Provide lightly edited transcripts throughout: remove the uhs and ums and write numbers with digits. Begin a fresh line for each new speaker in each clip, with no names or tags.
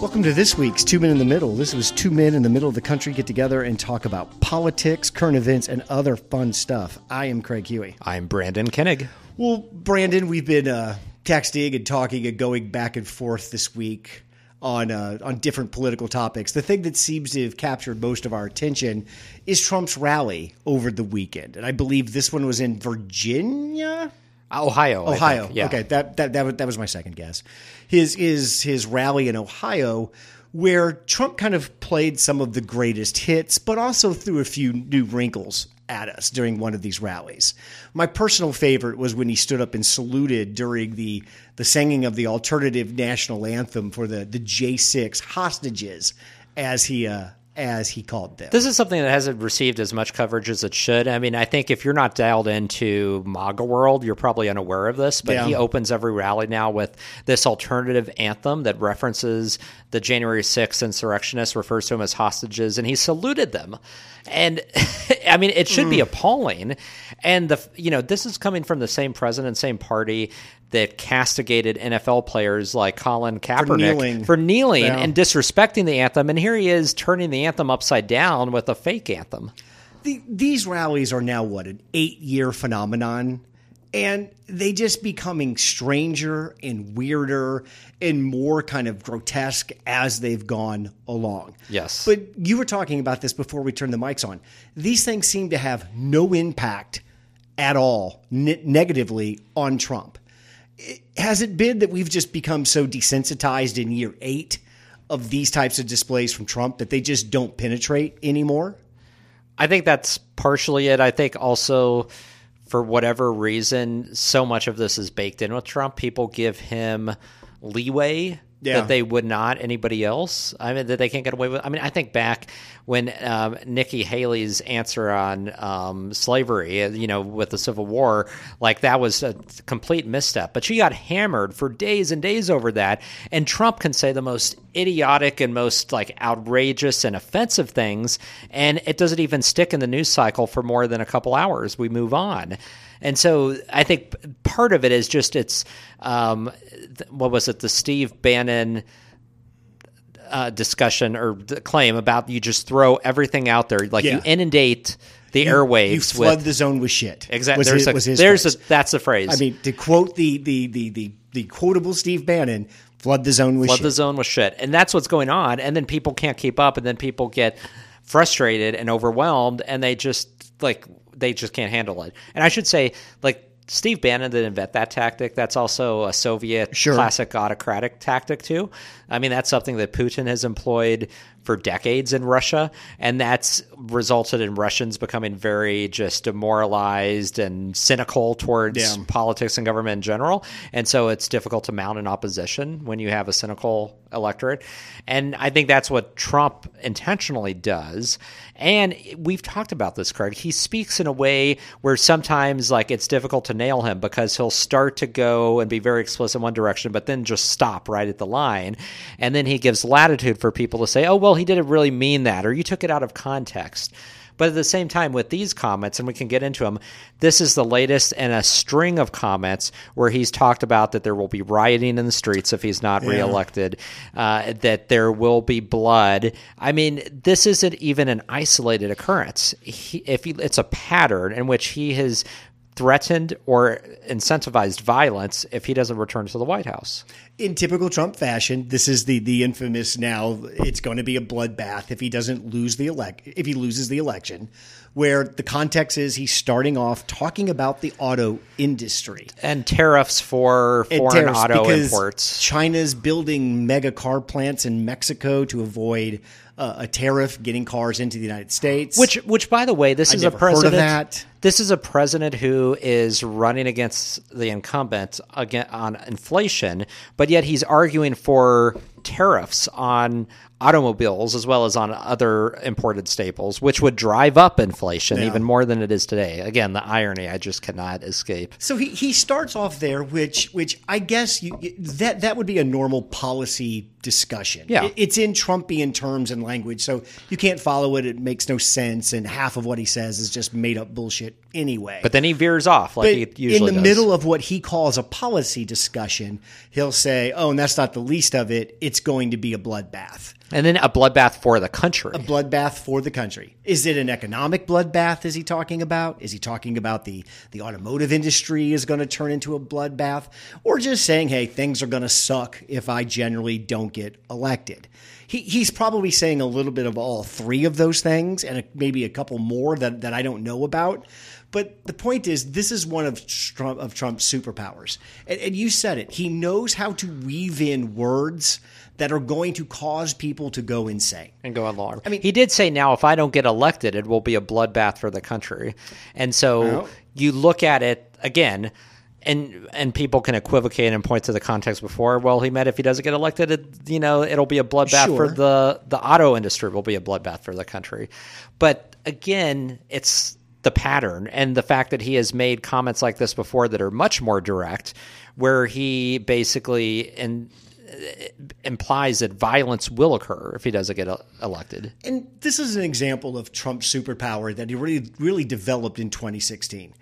Welcome to this week's Two Men in the Middle. This was two men in the middle of the country get together and talk about politics, current events, and other fun stuff. I am Craig Huey.
I'm Brandon Koenig.
Well, Brandon, we've been texting and talking and going back and forth this week on different political topics. The thing that seems to have captured most of our attention is Trump's rally over the weekend. And I believe this one was in Virginia?
Ohio.
Yeah. Okay, that was my second guess. His rally in Ohio, where Trump kind of played some of the greatest hits, but also threw a few new wrinkles at us during one of these rallies. My personal favorite was when he stood up and saluted during the singing of the alternative national anthem for the J6 hostages, as he called them.
This is something that hasn't received as much coverage as it should. I mean, I think if you're not dialed into MAGA world, you're probably unaware of this, but He opens every rally now with this alternative anthem that references the January 6th insurrectionists, refers to them as hostages, and he saluted them. And I mean, it should be appalling. And this is coming from the same president, same party that castigated NFL players like Colin Kaepernick for kneeling and disrespecting the anthem. And here he is turning the anthem upside down with a fake anthem.
These rallies are now, an 8-year phenomenon? And they just becoming stranger and weirder and more kind of grotesque as they've gone along.
Yes.
But you were talking about this before we turned the mics on. These things seem to have no impact at all negatively on Trump. Has it been that we've just become so desensitized in year 8 of these types of displays from Trump that they just don't penetrate anymore?
I think that's partially it. I think also, for whatever reason, so much of this is baked in with Trump. People give him leeway that they would not anybody else. I mean, that they can't get away with. I mean, I think back when Nikki Haley's answer on slavery, with the Civil War, like that was a complete misstep. But she got hammered for days and days over that. And Trump can say the most idiotic and most outrageous and offensive things, and it doesn't even stick in the news cycle for more than a couple hours. We move on. And so I think part of it is just the Steve Bannon discussion or the claim about you just throw everything out there. You inundate the airwaves.
You flood the zone with shit.
Exactly. That's the phrase.
I mean, to quote the quotable Steve Bannon, flood the zone with shit.
Flood the zone with shit. And that's what's going on. And then people can't keep up, and then people get frustrated and overwhelmed, and they just can't handle it. And I should say, Steve Bannon didn't invent that tactic. That's also a Soviet classic autocratic tactic too. I mean, that's something that Putin has employed for decades in Russia, and that's resulted in Russians becoming very just demoralized and cynical towards politics and government in general. And so it's difficult to mount an opposition when you have a cynical electorate. And I think that's what Trump intentionally does. And we've talked about this, Craig. He speaks in a way where sometimes it's difficult to nail him, because he'll start to go and be very explicit in one direction, but then just stop right at the line. And then he gives latitude for people to say, oh, well, he didn't really mean that, or you took it out of context. But at the same time, with these comments, and we can get into them, this is the latest in a string of comments where he's talked about that there will be rioting in the streets if he's not reelected, that there will be blood. I mean, this isn't even an isolated occurrence. It's a pattern in which he has threatened or incentivized violence if he doesn't return to the White House.
In typical Trump fashion, this is the infamous now, it's going to be a bloodbath if he loses the election, where the context is he's starting off talking about the auto industry.
And tariffs for foreign auto imports.
China's building mega car plants in Mexico to avoid a tariff getting cars into the United States.
Which, by the way, this is a president.
Heard of that.
This is a president who is running against the incumbent on inflation, but yet he's arguing for tariffs on automobiles as well as on other imported staples, which would drive up inflation even more than it is today. Again, the irony I just cannot escape.
So he starts off there, which I guess that would be a normal policy discussion.
Yeah.
It's in Trumpian terms and language, so you can't follow it. It makes no sense, and half of what he says is just made up bullshit anyway.
But then he veers off like he usually
in the
does.
middle of what he calls a policy discussion, he'll say, oh, and that's not the least of it. It's going to be a bloodbath.
And then a bloodbath for the country.
A bloodbath for the country. Is it an economic bloodbath, is he talking about? Is he talking about the automotive industry is going to turn into a bloodbath? Or just saying, hey, things are going to suck if I generally don't get elected? He's probably saying a little bit of all three of those things and maybe a couple more that I don't know about. But the point is, this is one of Trump's superpowers. And you said it. He knows how to weave in words that are going to cause people to go insane.
And go along.
I mean,
he did say, now, if I don't get elected, it will be a bloodbath for the country. And so you look at it again, and people can equivocate and point to the context before. Well, he meant if he doesn't get elected, it'll be a bloodbath for the auto industry. Will be a bloodbath for the country. But again, it's the pattern and the fact that he has made comments like this before that are much more direct, where he basically implies that violence will occur if he doesn't get elected.
And this is an example of Trump's superpower that he really developed in 2016.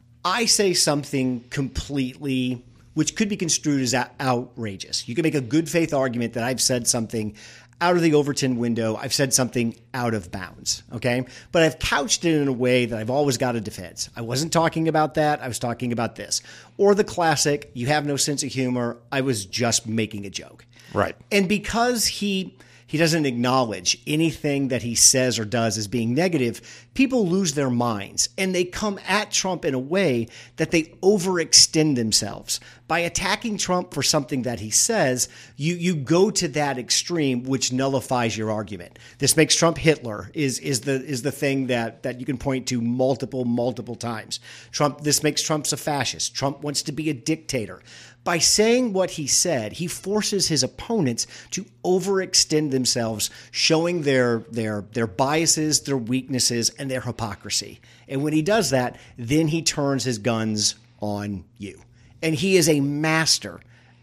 I say something completely, which could be construed as outrageous. You can make a good faith argument that I've said something out of the Overton window. I've said something out of bounds, okay? But I've couched it in a way that I've always got a defense. I wasn't talking about that. I was talking about this. Or the classic, you have no sense of humor. I was just making a joke.
Right.
And because he doesn't acknowledge anything that he says or does as being negative, people lose their minds and they come at Trump in a way that they overextend themselves. By attacking Trump for something that he says, you go to that extreme, which nullifies your argument. This makes Trump Hitler is the thing that you can point to multiple times. This makes Trump a fascist. Trump wants to be a dictator. By saying what he said, he forces his opponents to overextend themselves, showing their biases, their weaknesses, and their hypocrisy. And when he does that, then he turns his guns on you. And he is a master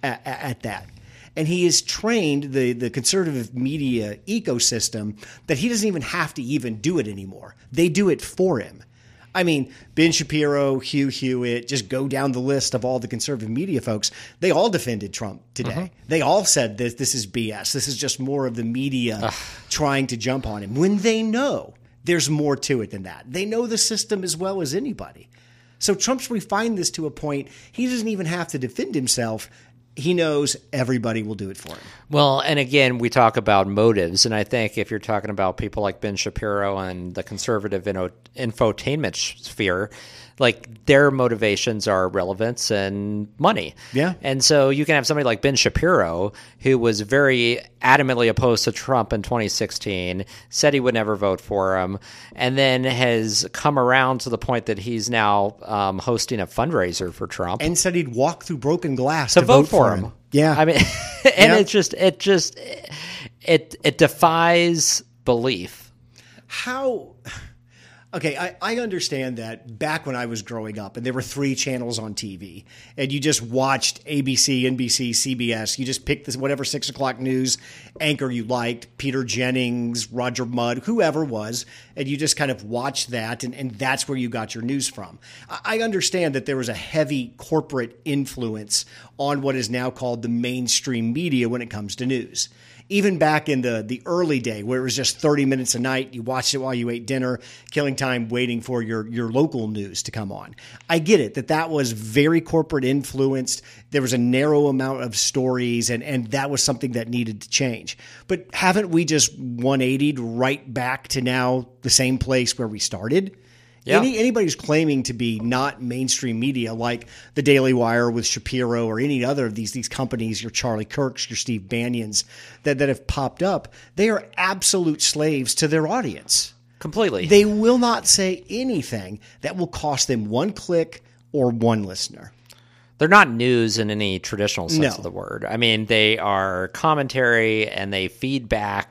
at that. And he has trained the conservative media ecosystem that he doesn't even have to even do it anymore. They do it for him. I mean, Ben Shapiro, Hugh Hewitt, just go down the list of all the conservative media folks. They all defended Trump today. Mm-hmm. They all said this is BS. This is just more of the media trying to jump on him when they know there's more to it than that. They know the system as well as anybody. So Trump's refined this to a point he doesn't even have to defend himself. He knows everybody will do it for him.
Well, and again, we talk about motives, and I think if you're talking about people like Ben Shapiro and the conservative infotainment sphere, like their motivations are relevance and money.
Yeah.
And so you can have somebody like Ben Shapiro, who was very adamantly opposed to Trump in 2016, said he would never vote for him, and then has come around to the point that he's now hosting a fundraiser for Trump.
And said he'd walk through broken glass to
vote for him.
Yeah.
I mean, and it defies belief.
How... Okay, I understand that back when I was growing up and there were 3 channels on TV and you just watched ABC, NBC, CBS. You just picked whatever 6 o'clock news anchor you liked, Peter Jennings, Roger Mudd, whoever was, and you just kind of watched that and that's where you got your news from. I understand that there was a heavy corporate influence on what is now called the mainstream media when it comes to news. Even back in the early day where it was just 30 minutes a night, you watched it while you ate dinner, killing time waiting for your local news to come on. I get it that was very corporate influenced. There was a narrow amount of stories and that was something that needed to change. But haven't we just 180'd right back to now the same place where we started? Yeah. Anybody who's claiming to be not mainstream media like the Daily Wire with Shapiro or any other of these companies, your Charlie Kirks, your Steve Bannons that have popped up, they are absolute slaves to their audience.
Completely.
They will not say anything that will cost them one click or one listener.
They're not news in any traditional sense of the word. I mean, they are commentary and they feed back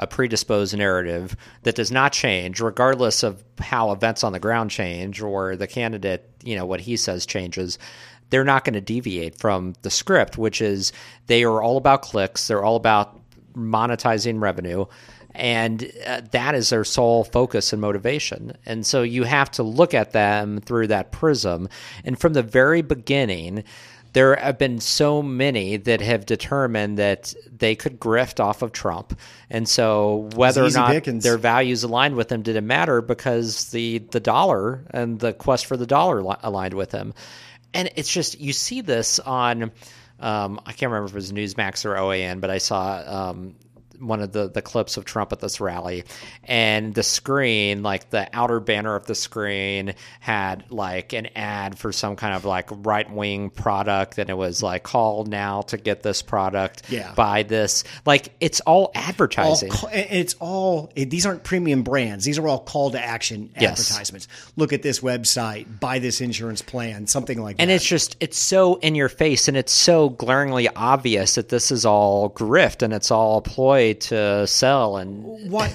a predisposed narrative that does not change, regardless of how events on the ground change or the candidate, what he says changes. They're not going to deviate from the script, which is they are all about clicks. They're all about monetizing revenue. And that is their sole focus and motivation. And so you have to look at them through that prism. And from the very beginning, there have been so many that have determined that they could grift off of Trump. And so whether or not their values aligned with him didn't matter because the dollar and the quest for the dollar aligned with him. And it's just, you see this on, I can't remember if it was Newsmax or OAN, but I saw one of the clips of Trump at this rally, and the screen, like the outer banner of the screen had like an ad for some kind of like right-wing product, and it was like, call now to get this product, buy this. Like, it's all advertising.
These aren't premium brands. These are all call to action advertisements. Look at this website, buy this insurance plan, something like that.
And it's so in your face, and it's so glaringly obvious that this is all grift and it's all a ploy to sell. And
why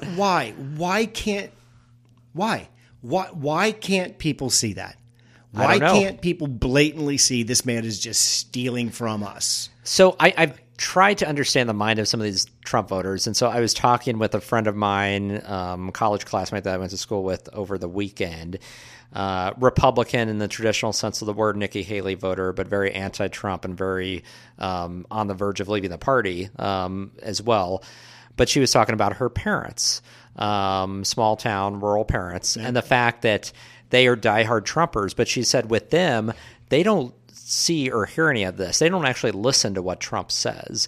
can't people see that? Why can't people blatantly see this man is just stealing from us?
So I've tried to understand the mind of some of these Trump voters. And so I was talking with a friend of mine, college classmate that I went to school with over the weekend, Republican in the traditional sense of the word, Nikki Haley voter, but very anti-Trump and very on the verge of leaving the party as well. But she was talking about her parents, small town, rural parents, and the fact that they are diehard Trumpers. But she said with them, they don't see or hear any of this. They don't actually listen to what Trump says.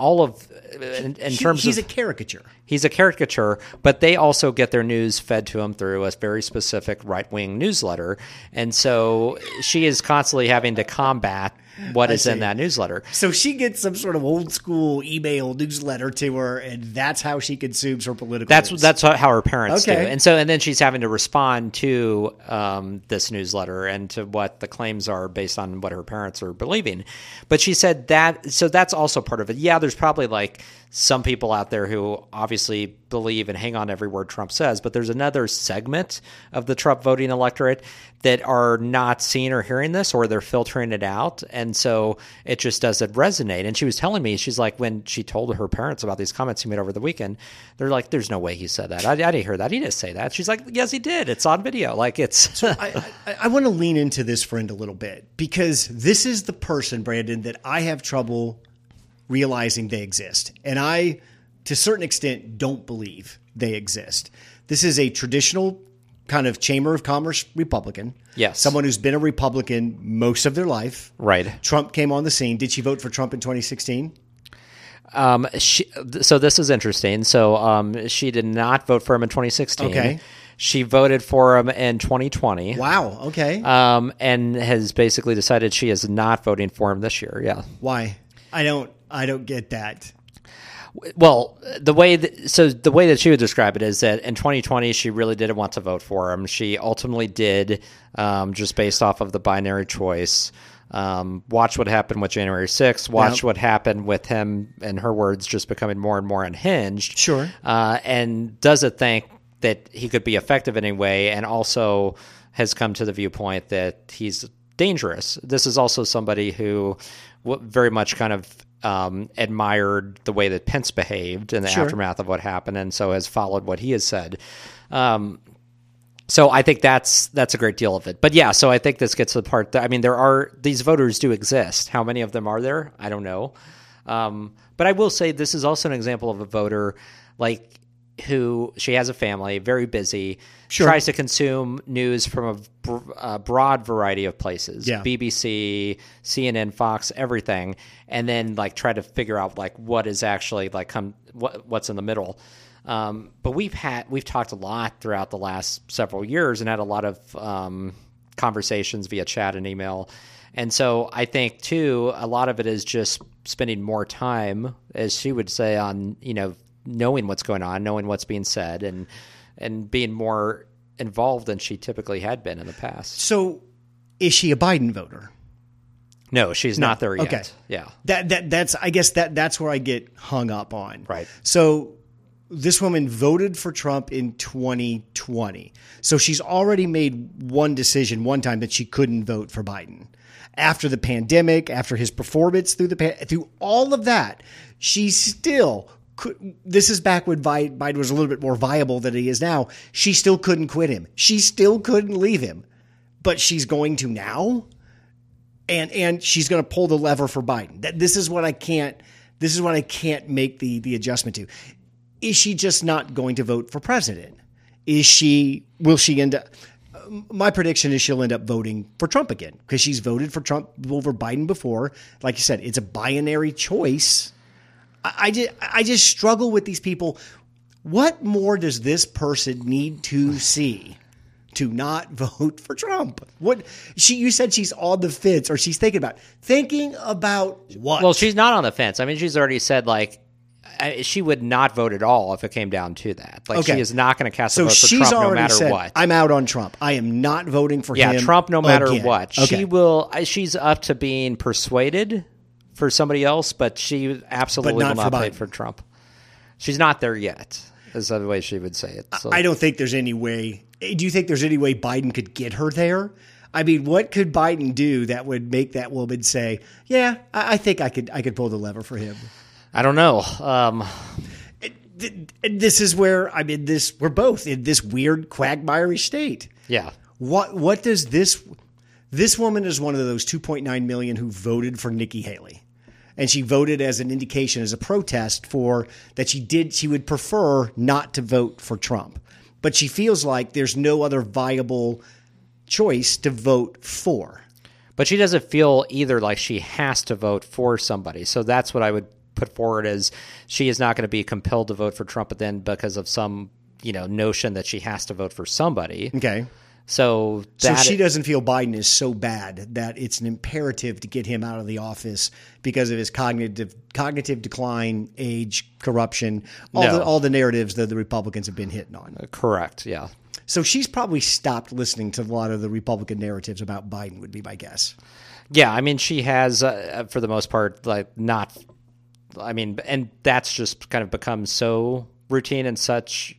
He's
a caricature.
He's a caricature, but they also get their news fed to them through a very specific right-wing newsletter. And so she is constantly having to combat what is in that newsletter.
So she gets some sort of old school email newsletter to her, and that's how she consumes her political news.
That's how her parents do. And then she's having to respond to this newsletter and to what the claims are based on what her parents are believing. But she said that's also part of it. Yeah, there's probably like some people out there who obviously believe and hang on every word Trump says, but there's another segment of the Trump voting electorate that are not seeing or hearing this, or they're filtering it out. And so it just doesn't resonate. And she was telling me, she's like, when she told her parents about these comments he made over the weekend, they're like, there's no way he said that. I didn't hear that. He didn't say that. She's like, yes, he did. It's on video. Like, it's.
So I want to lean into this friend a little bit, because this is the person, Brandon, that I have trouble realizing they exist. And I, to a certain extent, don't believe they exist. This is a traditional kind of Chamber of Commerce Republican.
Yes.
Someone who's been a Republican most of their life.
Right.
Trump came on the scene. Did she vote for Trump in 2016?
So this is interesting. So she did not vote for him in 2016.
Okay.
She voted for him in 2020.
Wow. Okay.
And has basically decided she is not voting for him this year. Yeah.
Why? I don't get that.
Well, the way that she would describe it is that in 2020 she really didn't want to vote for him. She ultimately did, just based off of the binary choice. Watch what happened with January 6th. Watch what happened with him, in her words, just becoming more and more unhinged.
Sure.
And doesn't think that he could be effective in any way, and also has come to the viewpoint that he's dangerous. This is also somebody who very much kind of admired the way that Pence behaved in the aftermath of what happened, and so has followed what he has said. So I think that's a great deal of it. But yeah, so I think this gets to the part that, I mean, these voters do exist. How many of them are there? I don't know. But I will say this is also an example of a voter like who, she has a family, very busy, tries to consume news from a broad variety of places, BBC, CNN, Fox, everything, and then like try to figure out like what is actually like what's in the middle. But we've talked a lot throughout the last several years and had a lot of conversations via chat and email. And so I think too, a lot of it is just spending more time, as she would say, on, knowing what's going on, knowing what's being said, and being more involved than she typically had been in the past.
So is she a Biden voter?
No, she's not there yet.
Okay.
Yeah.
That's I guess that's where I get hung up on.
Right.
So this woman voted for Trump in 2020. So she's already made one decision one time that she couldn't vote for Biden. After the pandemic, after his performance through all of that, she still could. This is back when Biden was a little bit more viable than he is now. She still couldn't quit him. She still couldn't leave him, but she's going to now, and she's going to pull the lever for Biden. This is what I can't make the adjustment to. Is she just not going to vote for president? Will she end up? My prediction is she'll end up voting for Trump again because she's voted for Trump over Biden before. Like you said, it's a binary choice. I just struggle with these people. What more does this person need to see to not vote for Trump? You said she's on the fence, or she's thinking about what?
Well, she's not on the fence. I mean, she's already said she would not vote at all if it came down to that. She is not going to cast a vote for Trump no matter what.
I'm out on Trump. I am not voting for him.
Yeah, Trump no matter what.
Okay.
She's up to being persuaded for somebody else, but she absolutely will not vote for Trump. She's not there yet, is the way she would say it. So.
I don't think there's any way. Do you think there's any way Biden could get her there? I mean, what could Biden do that would make that woman say, yeah, I think I could pull the lever for him?
I don't know.
This is where we're both in this weird quagmire state.
Yeah.
What does this woman is one of those 2.9 million who voted for Nikki Haley, and she voted as an indication, as a protest for that she would prefer not to vote for Trump, but she feels like there's no other viable choice to vote for.
But she doesn't feel either like she has to vote for somebody. So that's what I would put forward as she is not going to be compelled to vote for Trump, but then because of some, notion that she has to vote for somebody.
Okay.
So
she doesn't feel Biden is so bad that it's an imperative to get him out of the office because of his cognitive decline, age, corruption, all the narratives that the Republicans have been hitting on.
Correct. Yeah.
So she's probably stopped listening to a lot of the Republican narratives about Biden, would be my guess.
Yeah. I mean, she has, for the most part, and that's just kind of become so routine and such,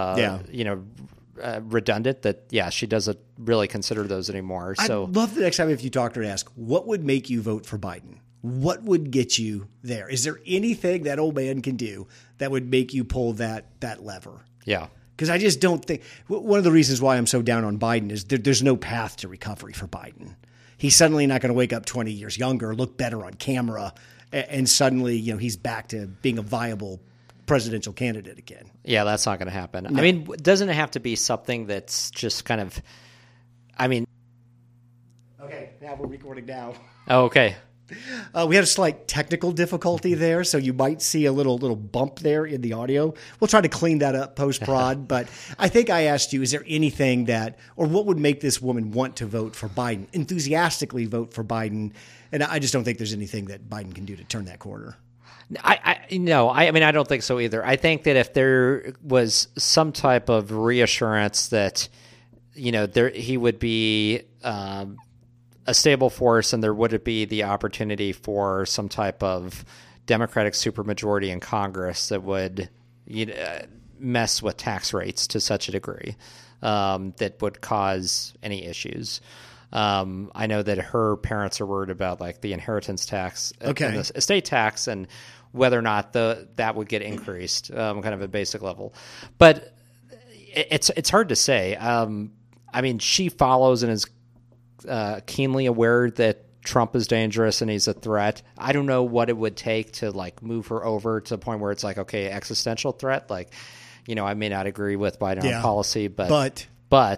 redundant that, she doesn't really consider those anymore. So
I'd love the next time if you talk to her to ask, what would make you vote for Biden? What would get you there? Is there anything that old man can do that would make you pull that lever?
Yeah.
Because I just don't think – one of the reasons why I'm so down on Biden is there's no path to recovery for Biden. He's suddenly not going to wake up 20 years younger, look better on camera, and suddenly he's back to being a viable presidential candidate again.
Yeah, that's not going to happen.
No.
I mean, doesn't it have to be something that's just kind of – I mean –
Okay, now we're recording now.
Oh, okay.
We had a slight technical difficulty there, so you might see a little bump there in the audio. We'll try to clean that up post-prod, but I think I asked you, is there anything or what would make this woman want to vote for Biden, enthusiastically vote for Biden? And I just don't think there's anything that Biden can do to turn that corner.
I don't think so either. I think that if there was some type of reassurance that, he would be a stable force, and there would be the opportunity for some type of Democratic supermajority in Congress that would mess with tax rates to such a degree that would cause any issues. I know that her parents are worried about the inheritance tax, and the estate tax, and whether or not that would get increased, kind of a basic level. But it's hard to say. She follows and is keenly aware that Trump is dangerous and he's a threat. I don't know what it would take to move her over to the point where it's existential threat. I may not agree with Biden on policy, but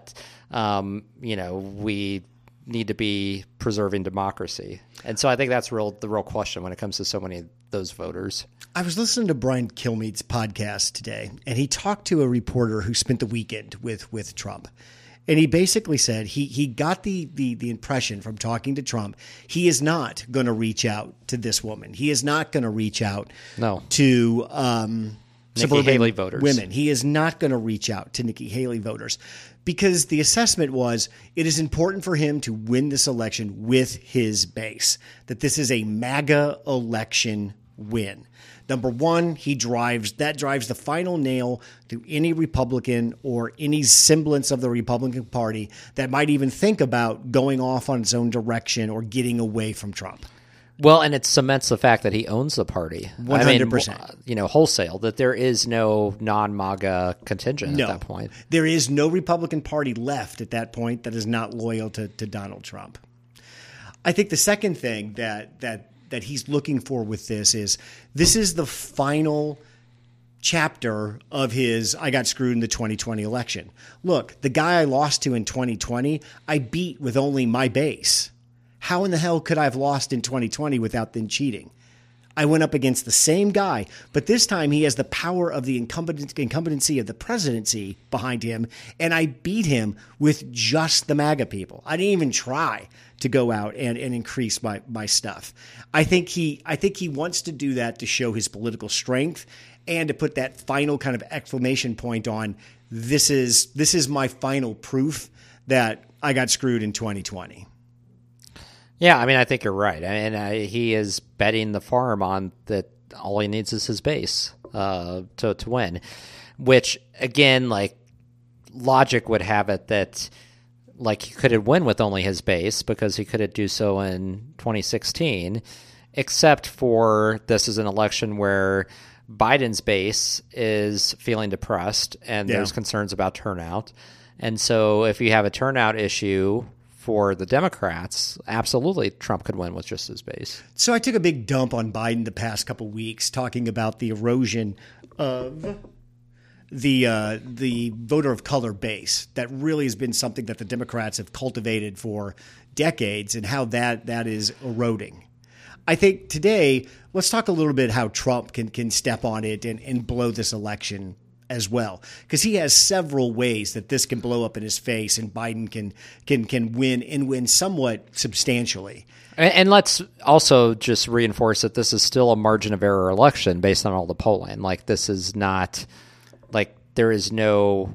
we need to be preserving democracy. And so I think that's the real question when it comes to so many of those voters. I
was listening to Brian Kilmeade's podcast today, and he talked to a reporter who spent the weekend with Trump. And he basically said he got the impression from talking to Trump, he is not going to reach out to this woman. He is not going to reach out to
Nikki Haley voters.
Women. He is not going to reach out to Nikki Haley voters because the assessment was it is important for him to win this election with his base, that this is a MAGA election win. Number one, drives the final nail to any Republican or any semblance of the Republican Party that might even think about going off on its own direction or getting away from Trump.
Well, and it cements the fact that he owns the party.
100%.
Wholesale, that there is no non-MAGA contingent at that point.
There is no Republican Party left at that point that is not loyal to Donald Trump. I think the second thing that he's looking for with this is the final chapter of his I got screwed in the 2020 election. Look, the guy I lost to in 2020, I beat with only my base. How in the hell could I have lost in 2020 without them cheating? I went up against the same guy, but this time he has the power of the incumbency of the presidency behind him, and I beat him with just the MAGA people. I didn't even try to go out and increase my stuff. I think he wants to do that to show his political strength and to put that final kind of exclamation point on this is my final proof that I got screwed in 2020.
Yeah, I mean, I think you're right. And he is betting the farm on that all he needs is his base to win, which, again, like, logic would have it that, like, he could win with only his base because he could do so in 2016, except for this is an election where Biden's base is feeling depressed and there's concerns about turnout. And so if you have a turnout issue for the Democrats, absolutely Trump could win with just his base.
So I took a big dump on Biden the past couple weeks talking about the erosion of the voter of color base that really has been something that the Democrats have cultivated for decades and how that is eroding. I think today, let's talk a little bit how Trump can step on it and blow this election as well, because he has several ways that this can blow up in his face and Biden can win and win somewhat substantially.
And let's also just reinforce that this is still a margin of error election based on all the polling. Like, this is not like there is no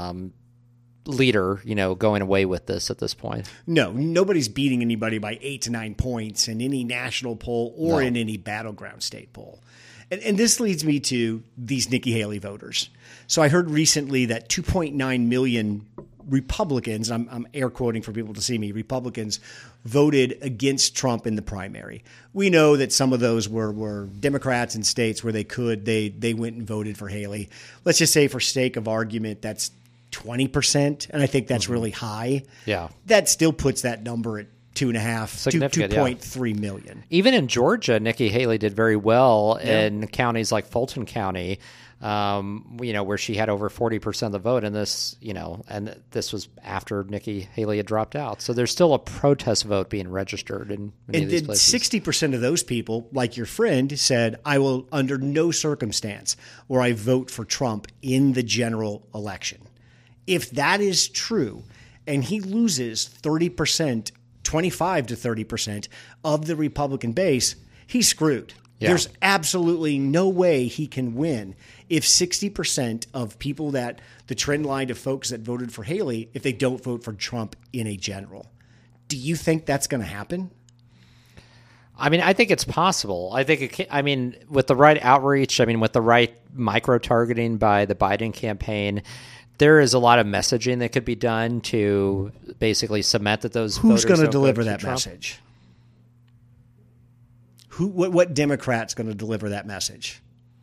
leader, going away with this at this point.
No, nobody's beating anybody by 8 to 9 points in any national poll or in any battleground state poll. And this leads me to these Nikki Haley voters. So I heard recently that 2.9 million Republicans, I'm air quoting for people to see me, Republicans voted against Trump in the primary. We know that some of those were Democrats in states where they went and voted for Haley. Let's just say for sake of argument, that's 20%. And I think that's really high.
Yeah.
That still puts that number at 2.3 million.
Even in Georgia, Nikki Haley did very well in counties like Fulton County, where she had over 40% of the vote. And this was after Nikki Haley had dropped out. So there's still a protest vote being registered in many of these places.
60% of those people, like your friend, said, I will under no circumstance will I vote for Trump in the general election. If that is true, and he loses 30%, 25 to 30% of the Republican base, he's screwed. Yeah. There's absolutely no way he can win if 60% of people that the trend line of folks that voted for Haley, if they don't vote for Trump in a general. Do you think that's going to happen?
I mean, I think it's possible. I think with the right outreach, with the right micro-targeting by the Biden campaign, there is a lot of messaging that could be done to basically cement that those
Who's
voters
going to deliver that
Trump.
message? What Democrat's going to deliver that message?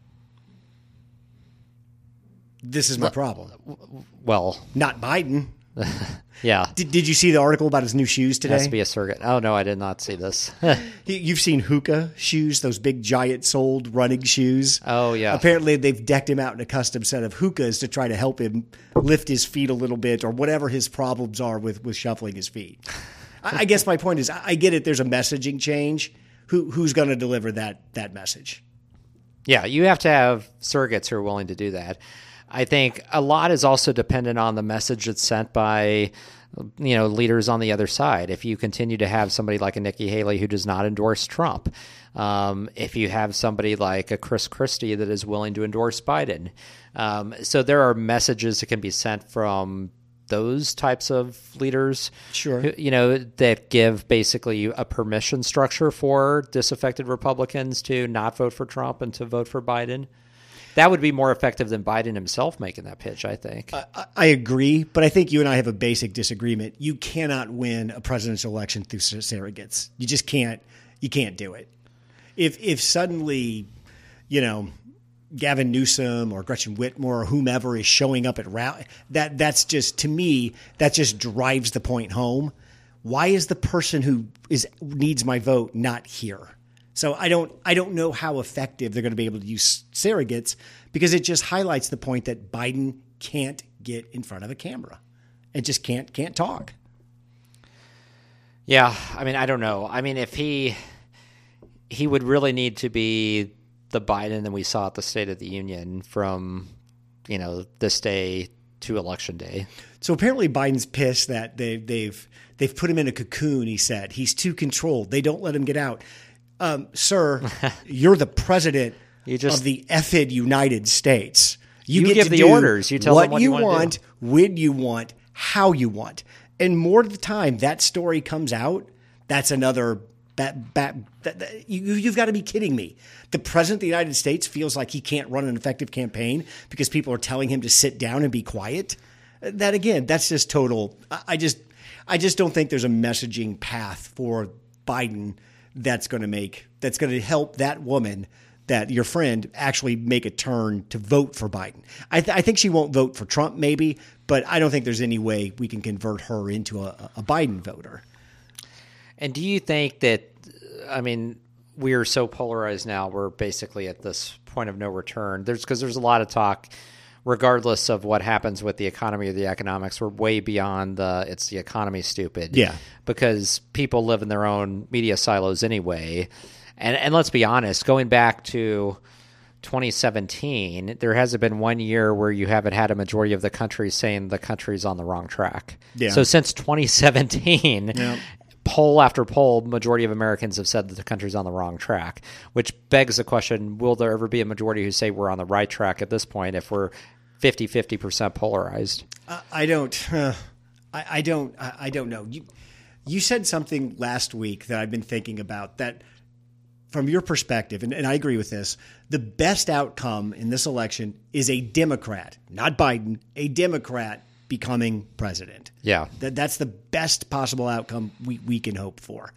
This is my problem.
Well,
not Biden.
Yeah.
Did you see the article about his new shoes today?
It has to be a surrogate. Oh, no, I did not see this.
You've seen Hoka shoes, those big giant-soled running shoes.
Oh, yeah.
Apparently, they've decked him out in a custom set of Hokas to try to help him lift his feet a little bit or whatever his problems are with shuffling his feet. I guess my point is, I get it. There's a messaging change. Who's going to deliver that message?
Yeah, you have to have surrogates who are willing to do that. I think a lot is also dependent on the message that's sent by, leaders on the other side. If you continue to have somebody like a Nikki Haley who does not endorse Trump, if you have somebody like a Chris Christie that is willing to endorse Biden. So there are messages that can be sent from those types of leaders,
Sure.
that give basically a permission structure for disaffected Republicans to not vote for Trump and to vote for Biden. That would be more effective than Biden himself making that pitch, I think.
I agree, but I think you and I have a basic disagreement. You cannot win a presidential election through surrogates. You just can't. You can't do it. If suddenly, Gavin Newsom or Gretchen Whitmer or whomever is showing up at rally, that's just, to me, that just drives the point home. Why is the person who needs my vote not here? So I don't know how effective they're going to be able to use surrogates, because it just highlights the point that Biden can't get in front of a camera and just can't talk.
Yeah, I mean, I don't know. I mean, if he would really need to be the Biden that we saw at the State of the Union from, this day to Election Day.
So apparently Biden's pissed that they've put him in a cocoon. He said he's too controlled. They don't let him get out. Sir, you're the president of the effed United States. You get
give
to
the
do
orders. You tell them what you want,
when you want, how you want. And more of the time that story comes out, that's another you've got to be kidding me. The president of the United States feels like he can't run an effective campaign because people are telling him to sit down and be quiet. That, again, that's just total. I just don't think there's a messaging path for Biden that's going to help that woman, that your friend, actually make a turn to vote for Biden. I think she won't vote for Trump, maybe, but I don't think there's any way we can convert her into a Biden voter.
And do you think that, I mean, we are so polarized now, we're basically at this point of no return. Because there's a lot of talk, regardless of what happens with the economy or the economics, we're way beyond it's the economy stupid.
Yeah.
Because people live in their own media silos anyway. And let's be honest, going back to 2017, there hasn't been 1 year where you haven't had a majority of the country saying the country's on the wrong track.
Yeah.
So since 2017,
yeah.
Poll after poll, majority of Americans have said that the country's on the wrong track, which begs the question, will there ever be a majority who say we're on the right track at this point if we're 50% polarized?
I don't know. You said something last week that I've been thinking about, that from your perspective, and I agree with this, the best outcome in this election is a Democrat, not Biden, a Democrat becoming president.
Yeah.
That's the best possible outcome we can hope for.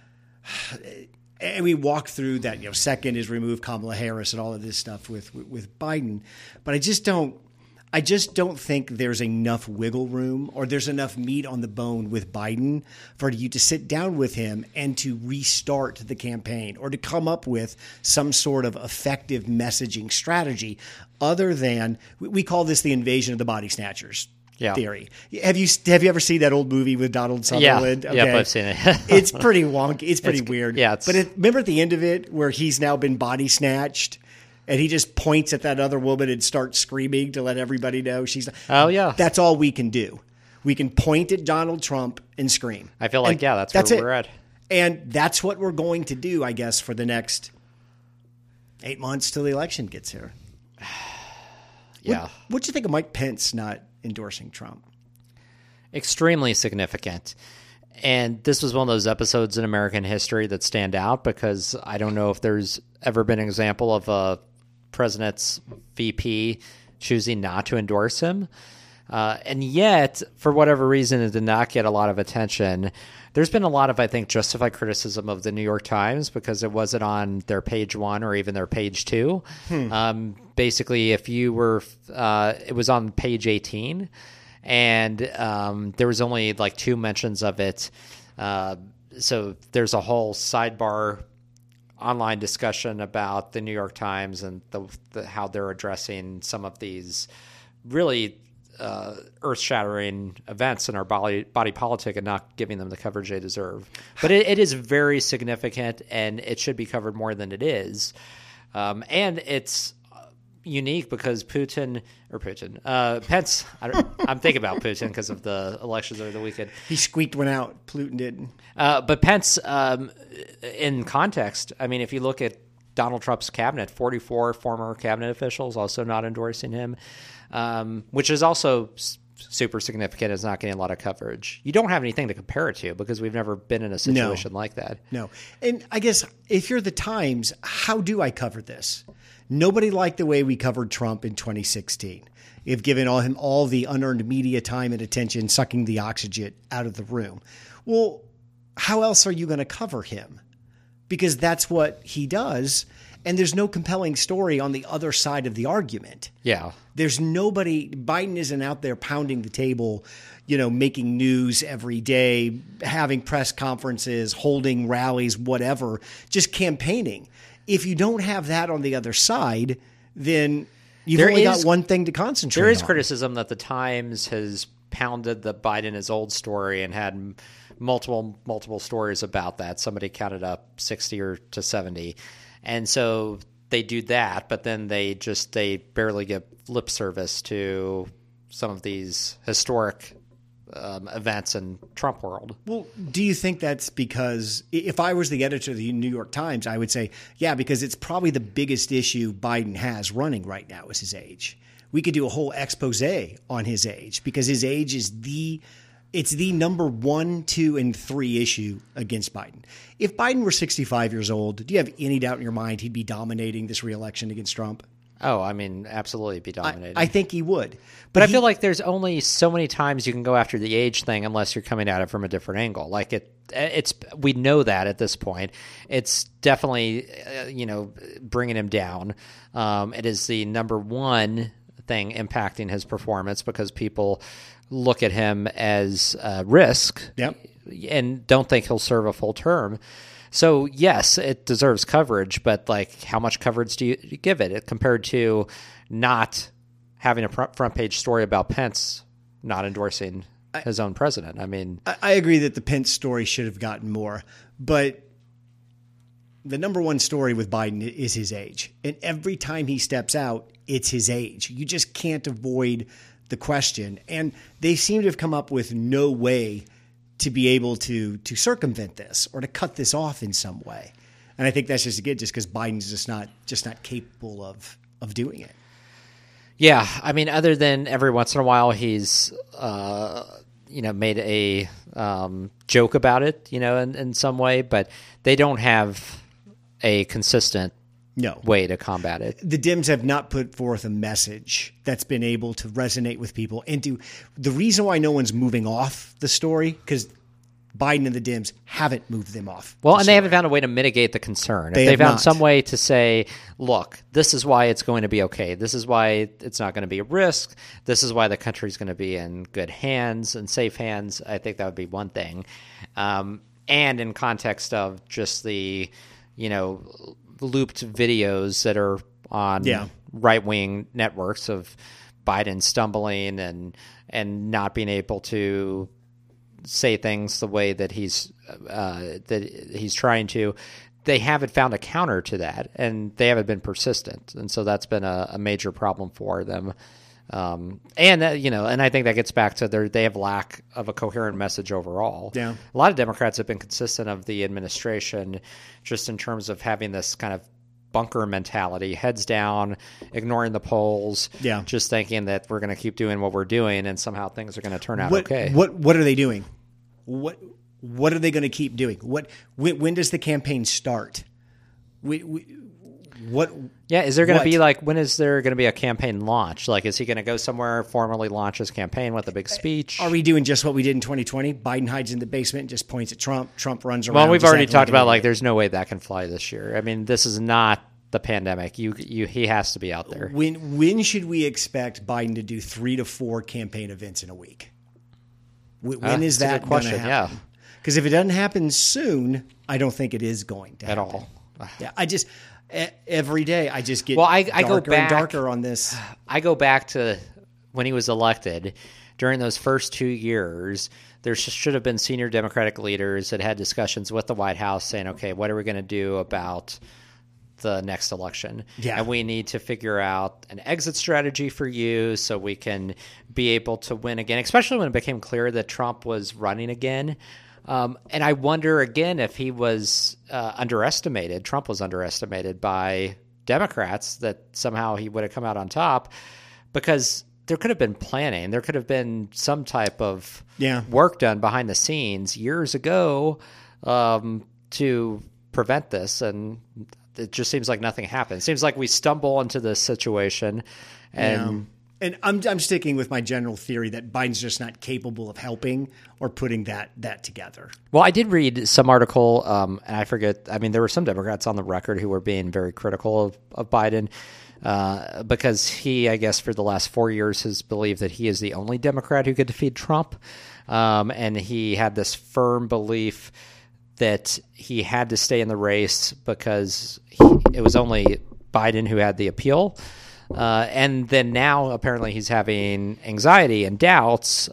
And we walk through that, second is remove Kamala Harris and all of this stuff with Biden. But I just don't think there's enough wiggle room or there's enough meat on the bone with Biden for you to sit down with him and to restart the campaign or to come up with some sort of effective messaging strategy other than, we call this the invasion of the body snatchers theory. Have you ever seen that old movie with Donald Sutherland?
Yeah,
okay.
I've seen it.
It's pretty wonky. It's pretty weird.
Yeah,
but remember at the end of it where he's now been body snatched? And he just points at that other woman and starts screaming to let everybody know she's.
Oh, yeah.
That's all we can do. We can point at Donald Trump and scream.
I feel like, that's where we're at.
And that's what we're going to do, I guess, for the next 8 months till the election gets here.
Yeah.
What'd you think of Mike Pence not endorsing Trump?
Extremely significant. And this was one of those episodes in American history that stand out because I don't know if there's ever been an example of a president's VP choosing not to endorse him. And yet, for whatever reason, it did not get a lot of attention. There's been a lot of, I think, justified criticism of the New York Times because it wasn't on their page 1 or even their page 2. Basically, if you were, it was on page 18. And there was only like 2 mentions of it. So there's a whole sidebar online discussion about the New York Times and how they're addressing some of these really earth-shattering events in our body politic and not giving them the coverage they deserve. But it is very significant, and it should be covered more than it is. And it's unique because Pence, I'm thinking about Putin because of the elections over the weekend.
He squeaked one out. Putin didn't.
But Pence, in context, I mean, if you look at Donald Trump's cabinet, 44 former cabinet officials also not endorsing him, which is also super significant. It's not getting a lot of coverage. You don't have anything to compare it to because we've never been in a situation like that.
No. And I guess if you're the Times, how do I cover this? Nobody liked the way we covered Trump in 2016. We've given him all the unearned media time and attention, sucking the oxygen out of the room. Well, how else are you going to cover him? Because that's what he does. And there's no compelling story on the other side of the argument.
Yeah.
There's nobody, Biden isn't out there pounding the table, making news every day, having press conferences, holding rallies, whatever, just campaigning. If you don't have that on the other side, then you've only got one thing to concentrate on.
There is criticism that the Times has pounded the Biden is old story and had multiple stories about that. Somebody counted up 60 or to 70. And so they do that, but then they barely give lip service to some of these historic events in Trump world.
Well, do you think that's because if I was the editor of the New York Times, I would say, yeah, because it's probably the biggest issue Biden has running right now is his age. We could do a whole expose on his age because his age is it's the number 1, 2, and 3 issue against Biden. If Biden were 65 years old, do you have any doubt in your mind he'd be dominating this reelection against Trump?
Oh, I mean, absolutely be dominating.
I think he would.
But I feel like there's only so many times you can go after the age thing unless you're coming at it from a different angle. Like it's we know that at this point. It's definitely, bringing him down. It is the number one thing impacting his performance because people look at him as a risk and don't think he'll serve a full term. So, yes, it deserves coverage, but how much coverage do you give it compared to not having a front page story about Pence not endorsing his own president? I mean,
I agree that the Pence story should have gotten more, but the number one story with Biden is his age. And every time he steps out, it's his age. You just can't avoid the question. And they seem to have come up with no way to be able to circumvent this or to cut this off in some way. And I think that's just because Biden's just not capable of doing it.
Yeah. I mean, other than every once in a while, he's, made a joke about it, in some way, but they don't have a consistent way to combat it.
The Dems have not put forth a message that's been able to resonate with people. And the reason why no one's moving off the story, because Biden and the Dems haven't moved them off.
Well, and they haven't found a way to mitigate the concern. If they found some way to say, look, this is why it's going to be okay. This is why it's not going to be a risk. This is why the country's going to be in good hands and safe hands. I think that would be one thing. And in context of just the, looped videos that are on right-wing networks of Biden stumbling and not being able to say things the way that he's trying to. They haven't found a counter to that, and they haven't been persistent, and so that's been a major problem for them. And I think that gets back to they have lack of a coherent message overall.
Yeah.
A lot of Democrats have been consistent of the administration just in terms of having this kind of bunker mentality, heads down, ignoring the polls, just thinking that we're going to keep doing what we're doing and somehow things are going to turn out okay.
What are they doing? What are they going to keep doing? When does the campaign start?
Is there going to be when is there going to be a campaign launch? Is he going to go somewhere, formally launch his campaign with a big speech?
Are we doing just what we did in 2020? Biden hides in the basement and just points at Trump. Trump runs around.
Well, we've already talked about there's no way that can fly this year. I mean, this is not the pandemic. He has to be out there.
When should we expect Biden to do 3 to 4 campaign events in a week? When is that going to happen?
Yeah.
Because if it doesn't happen soon, I don't think it is going to happen.
At all.
Yeah, every day I just get
I
darker
go back,
and darker on this.
I go back to when he was elected. During those first 2 years, there should have been senior Democratic leaders that had discussions with the White House saying, okay, what are we going to do about the next election?
Yeah.
And we need to figure out an exit strategy for you so we can be able to win again, especially when it became clear that Trump was running again. And I wonder again if he was underestimated. Trump was underestimated by Democrats, that somehow he would have come out on top, because there could have been planning. There could have been some type of
Yeah.
work done behind the scenes years ago to prevent this, and it just seems like nothing happened. It seems like we stumble into this situation, and
And I'm sticking with my general theory that Biden's just not capable of helping or putting that together.
well, I did read some article, and I forget. I mean, there were some Democrats on the record who were being very critical of Biden because he, I guess, for the last 4 years has believed that he is the only Democrat who could defeat Trump, and he had this firm belief that he had to stay in the race because it was only Biden who had the appeal. And then now apparently he's having anxiety and doubts.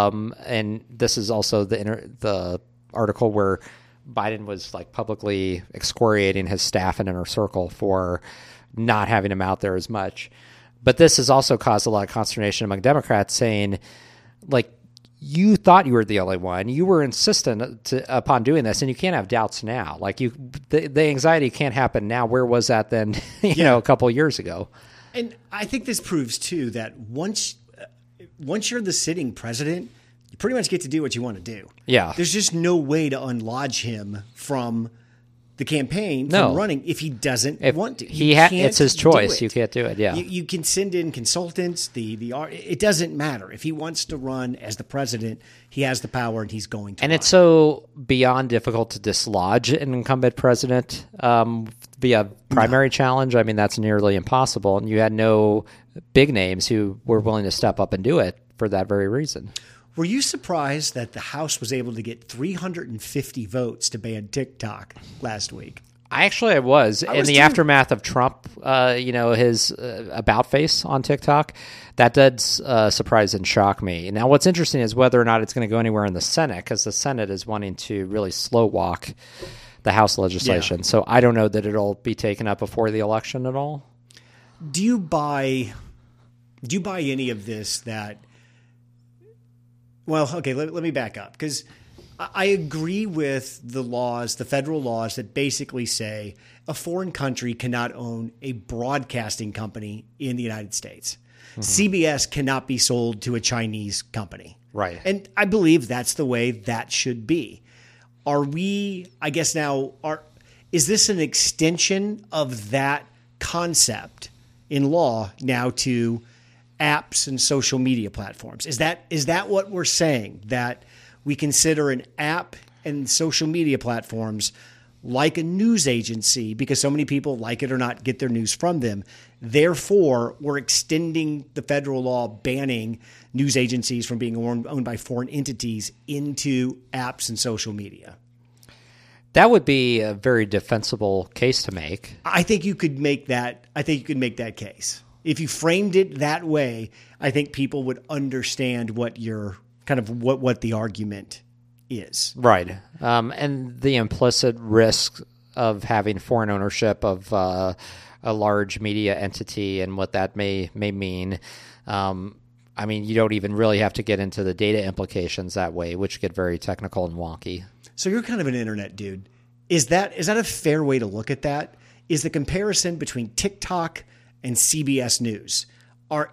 And this is also the article where Biden was like publicly excoriating his staff and inner circle for not having him out there as much. But this has also caused a lot of consternation among Democrats saying, like, you thought you were the only one. You were insistent upon doing this, and you can't have doubts now. Like the anxiety can't happen now. Where was that then? You know, a couple of years ago.
And I think this proves too that once you're the sitting president, you pretty much get to do what you want to do.
Yeah.
There's just no way to unlodge him from the campaign, from running, if he doesn't want to.
It's his choice. You can't do it. Yeah.
You can send in consultants. It doesn't matter. If he wants to run as the president, he has the power and he's going to.
And
run.
it's so beyond difficult to dislodge an incumbent president via primary challenge. I mean, that's nearly impossible. And you had no big names who were willing to step up and do it for that very reason.
Were you surprised that the House was able to get 350 votes to ban TikTok last week?
I was. In the
too.
aftermath of Trump, his about face on TikTok, that did surprise and shock me. Now, what's interesting is whether or not it's going to go anywhere in the Senate, because the Senate is wanting to really slow walk the House legislation. Yeah. So I don't know that it'll be taken up before the election at all.
Do you buy any of this that... Well, okay, let me back up, because I agree with the laws, the federal laws that basically say a foreign country cannot own a broadcasting company in the United States. Mm-hmm. CBS cannot be sold to a Chinese company.
Right.
And I believe that's the way that should be. Are we, I guess now, is this an extension of that concept in law now to apps and social media platforms? Is that what we're saying, that we consider an app and social media platforms like a news agency because so many people, like it or not, get their news from them? Therefore, we're extending the federal law banning news agencies from being owned by foreign entities into apps and social media.
That would be a very defensible case to make.
I think you could make that. I think you could make that case. If you framed it that way, I think people would understand what your what the argument is.
Right. And the implicit risk of having foreign ownership of a large media entity and what that may mean. I mean, you don't even really have to get into the data implications that way, which get very technical and wonky.
So you're kind of an internet dude. Is that a fair way to look at that? Is the comparison between TikTok and CBS News, are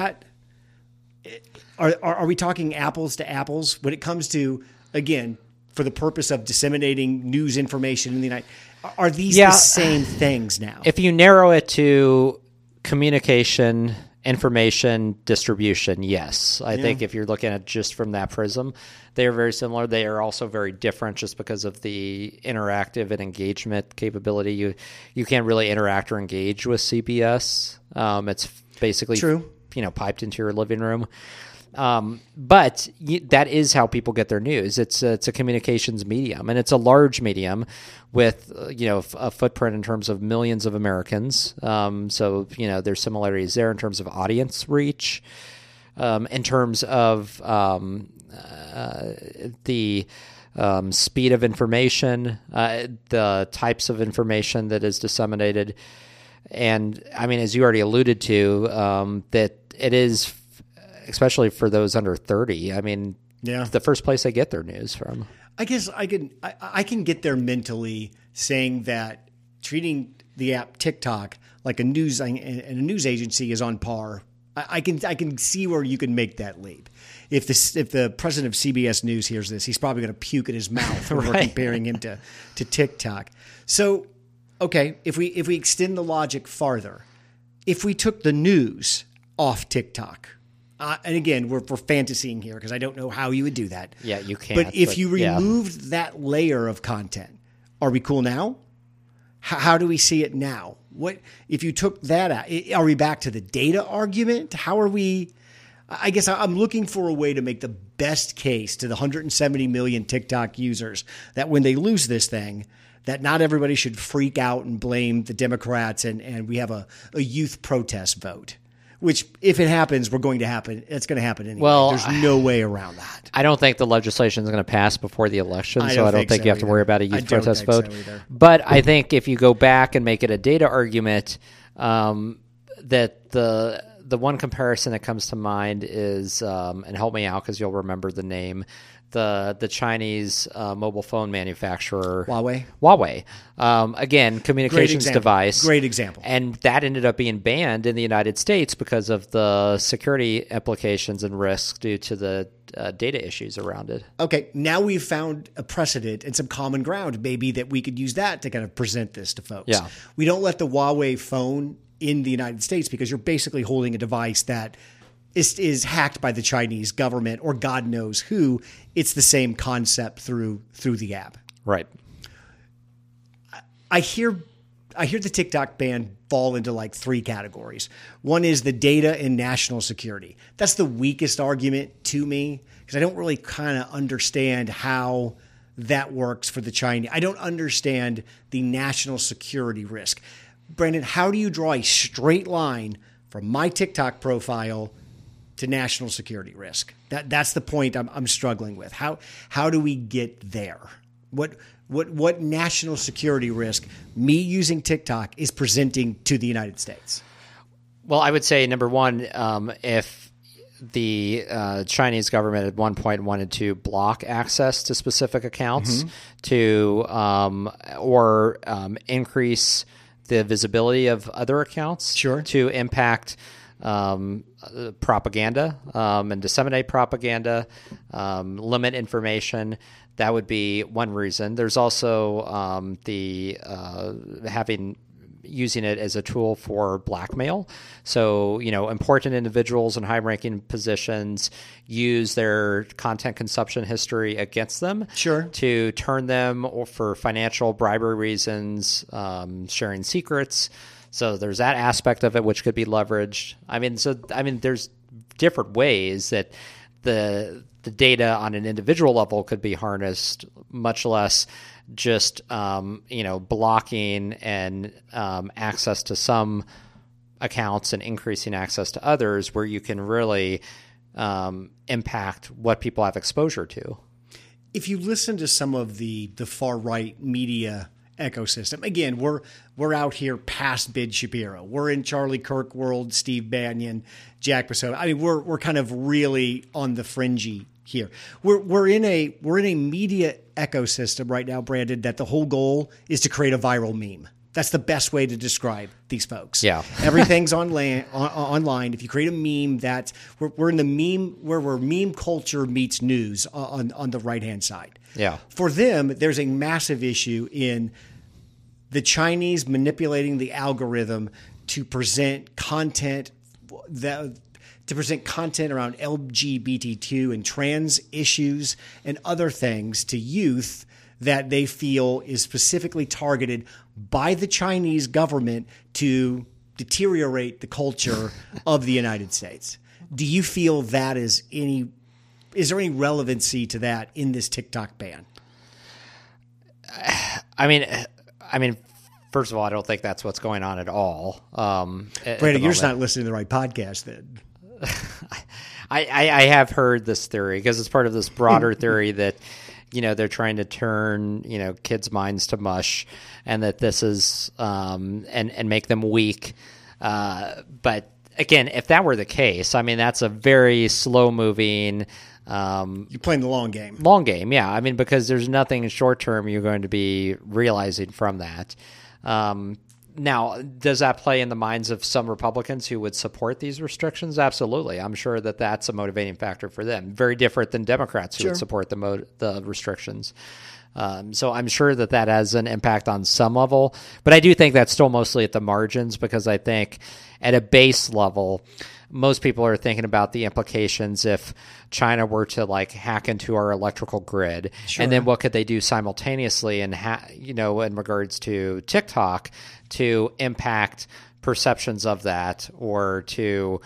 we talking apples to apples when it comes to, again, for the purpose of disseminating news information in the United? Are these the same things now?
If you narrow it to communication, information, distribution, yes. I think if you're looking at it just from that prism, they are very similar. They are also very different just because of the interactive and engagement capability. You can't really interact or engage with CBS. It's basically
true.
Piped into your living room. But that is how people get their news. It's a communications medium, and it's a large medium with a footprint in terms of millions of Americans. So there's similarities there in terms of audience reach, in terms of the speed of information, the types of information that is disseminated, and I mean, as you already alluded to, that it is. Especially for those under 30. I mean, the first place they get their news from.
I guess I can get there mentally saying that treating the app TikTok like a news agency is on par I can see where you can make that leap. If the president of CBS News hears this, he's probably going to puke in his mouth when we're comparing him to TikTok. So, okay, if we extend the logic farther, if we took the news off TikTok, and again, we're fantasying here because I don't know how you would do that.
Yeah, you can't.
But if you removed that layer of content, are we cool now? How do we see it now? What if you took that out? Are we back to the data argument? How are we? I guess I'm looking for a way to make the best case to the 170 million TikTok users that when they lose this thing, that not everybody should freak out and blame the Democrats and we have a youth protest vote. Which, if it happens, it's going to happen anyway.
Well,
there's no way around that.
I don't think the legislation is going to pass before the election, so I don't think you have to worry about a youth protest vote.
So
but I think if you go back and make it a data argument, that the one comparison that comes to mind is, and help me out because you'll remember the name, the Chinese mobile phone manufacturer
Huawei.
Again, communications device.
Great example.
And that ended up being banned in the United States because of the security implications and risks due to the data issues around it.
Okay, now we've found a precedent and some common ground, maybe, that we could use that to kind of present this to folks.
Yeah.
We don't let the Huawei phone in the United States because you're basically holding a device that is hacked by the Chinese government or God knows who. It's the same concept through the app.
Right.
I hear the TikTok ban fall into like three categories. One is the data and national security. That's the weakest argument to me because I don't really kind of understand how that works for the Chinese. I don't understand the national security risk. Brandon, how do you draw a straight line from my TikTok profile to national security risk? That's the point I'm struggling with. How do we get there? What national security risk me using TikTok is presenting to the United States?
Well, I would say number one, if the Chinese government at one point wanted to block access to specific accounts or increase the visibility of other accounts to impact propaganda and disseminate propaganda, limit information. That would be one reason. There's also using it as a tool for blackmail. So, important individuals in high-ranking positions use their content consumption history against them to turn them for financial bribery reasons, sharing secrets. So there's that aspect of it which could be leveraged. There's different ways that the data on an individual level could be harnessed, much less just blocking and access to some accounts and increasing access to others, where you can really impact what people have exposure to.
If you listen to some of the far right media ecosystem, again, we're out here past Ben Shapiro. We're in Charlie Kirk world, Steve Bannon, Jack Posobiec. We're kind of really on the fringy here. We're in a media ecosystem right now, Brandon, that the whole goal is to create a viral meme. That's the best way to describe these folks.
Yeah.
Everything's online. If you create a meme, we're in the meme where meme culture meets news on the right-hand side.
Yeah.
For them, there's a massive issue in the Chinese manipulating the algorithm to present content around LGBTQ and trans issues and other things to youth that they feel is specifically targeted by the Chinese government to deteriorate the culture of the United States. Do you feel that is there any relevancy to that in this TikTok ban?
I mean, first of all, I don't think that's what's going on at all.
Brandon, you're just not listening to the right podcast then.
I have heard this theory because it's part of this broader theory that, they're trying to turn, kids' minds to mush, and that this is and make them weak. But again, if that were the case, that's a very slow moving.
You're playing the long game.
Long game, yeah. Because there's nothing short term you're going to be realizing from that. Now, does that play in the minds of some Republicans who would support these restrictions? Absolutely. I'm sure that that's a motivating factor for them. Very different than Democrats who would support the restrictions. So I'm sure that that has an impact on some level, but I do think that's still mostly at the margins, because I think at a base level, most people are thinking about the implications if China were to like hack into our electrical grid, and then what could they do simultaneously, and in regards to TikTok to impact perceptions of that, or to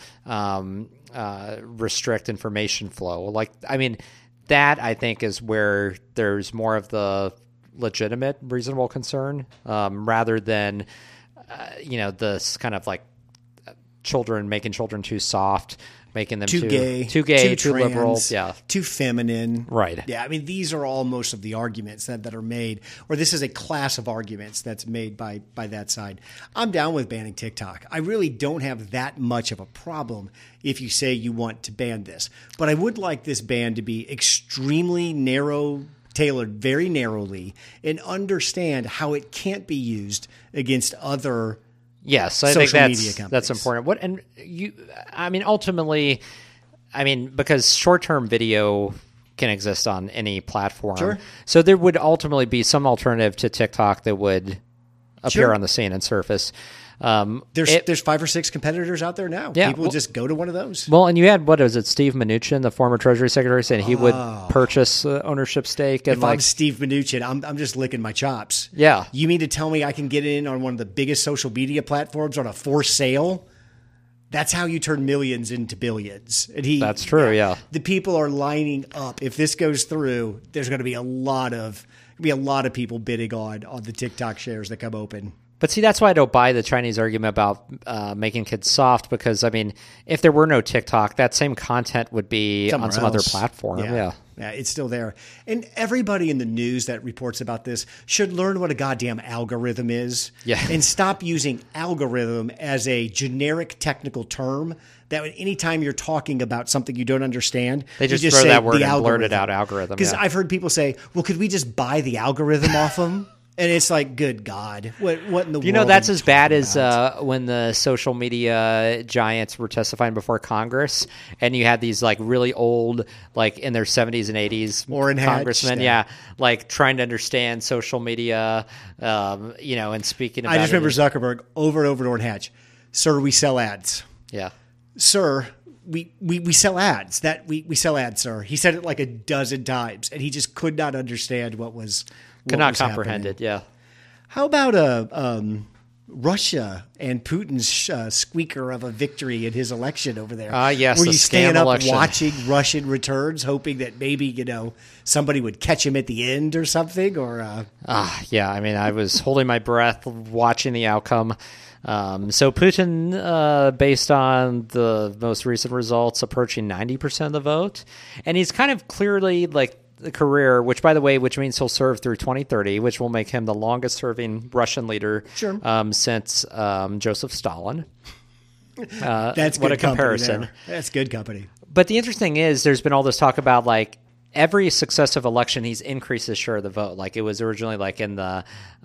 restrict information flow. Like, I mean, that I think is where there's more of the legitimate, reasonable concern, rather than this kind of like making children too soft, making them too gay, too trans, liberal,
too feminine.
Right.
Yeah, I mean, these are all most of the arguments that are made, or this is a class of arguments that's made by that side. I'm down with banning TikTok. I really don't have that much of a problem if you say you want to ban this. But I would like this ban to be extremely narrow, tailored very narrowly, and understand how it can't be used against other
Yes, I think that's important. Ultimately, because short-term video can exist on any platform.
Sure.
So there would ultimately be some alternative to TikTok that would appear on the scene and surface.
There's 5 or 6 competitors out there now.
Yeah,
People just go to one of those.
Well, and you had, Steve Mnuchin, the former Treasury Secretary, saying he would purchase ownership stake. And
if I'm Steve Mnuchin, I'm just licking my chops.
Yeah.
You mean to tell me I can get in on one of the biggest social media platforms on a for sale? That's how you turn millions into billions. And
that's true, yeah.
The people are lining up. If this goes through, there's going to be a lot of people bidding on the TikTok shares that come open.
But see, that's why I don't buy the Chinese argument about making kids soft, because, if there were no TikTok, that same content would be on some other platform. Yeah,
it's still there. And everybody in the news that reports about this should learn what a goddamn algorithm is, and stop using algorithm as a generic technical term that anytime you're talking about something you don't understand,
they just throw that word and blurt it out, algorithm.
Because I've heard people say, well, could we just buy the algorithm off them? And it's like, good God, what in the world?
That's as bad as when the social media giants were testifying before Congress, and you had these like really old, like in their 70s and 80s congressmen, trying to understand social media, and speaking about
I just remember Zuckerberg over and over to Orrin Hatch, sir, we sell ads.
Yeah.
Sir, we sell ads. We sell ads, sir. He said it like a dozen times, and he just could not understand what was
could not comprehend it. Yeah.
How about Russia and Putin's squeaker of a victory in his election over there?
Yes,
were you staying up
election.
watching Russian returns, hoping that maybe somebody would catch him at the end or something? Or
I was holding my breath, watching the outcome. So Putin, based on the most recent results, approaching 90% of the vote, and he's kind of clearly like the career, which means he'll serve through 2030, which will make him the longest serving Russian leader since Joseph Stalin.
That's
what
good
a comparison.
That's good company.
But the interesting is there's been all this talk about like every successive election, he's increased his share of the vote. Like it was originally like in the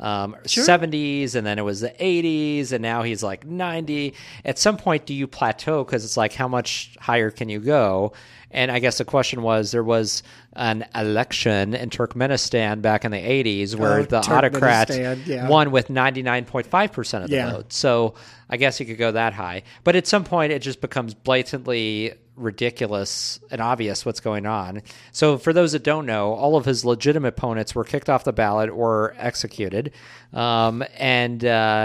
70s, and then it was the 80s, and now he's like 90. At some point, do you plateau? Because it's like, how much higher can you go? And I guess the question was, there was an election in Turkmenistan back in the 80s where the autocrat won with 99.5% of the vote. So I guess you could go that high. But at some point, it just becomes blatantly ridiculous and obvious what's going on. So for those that don't know, all of his legitimate opponents were kicked off the ballot or executed. And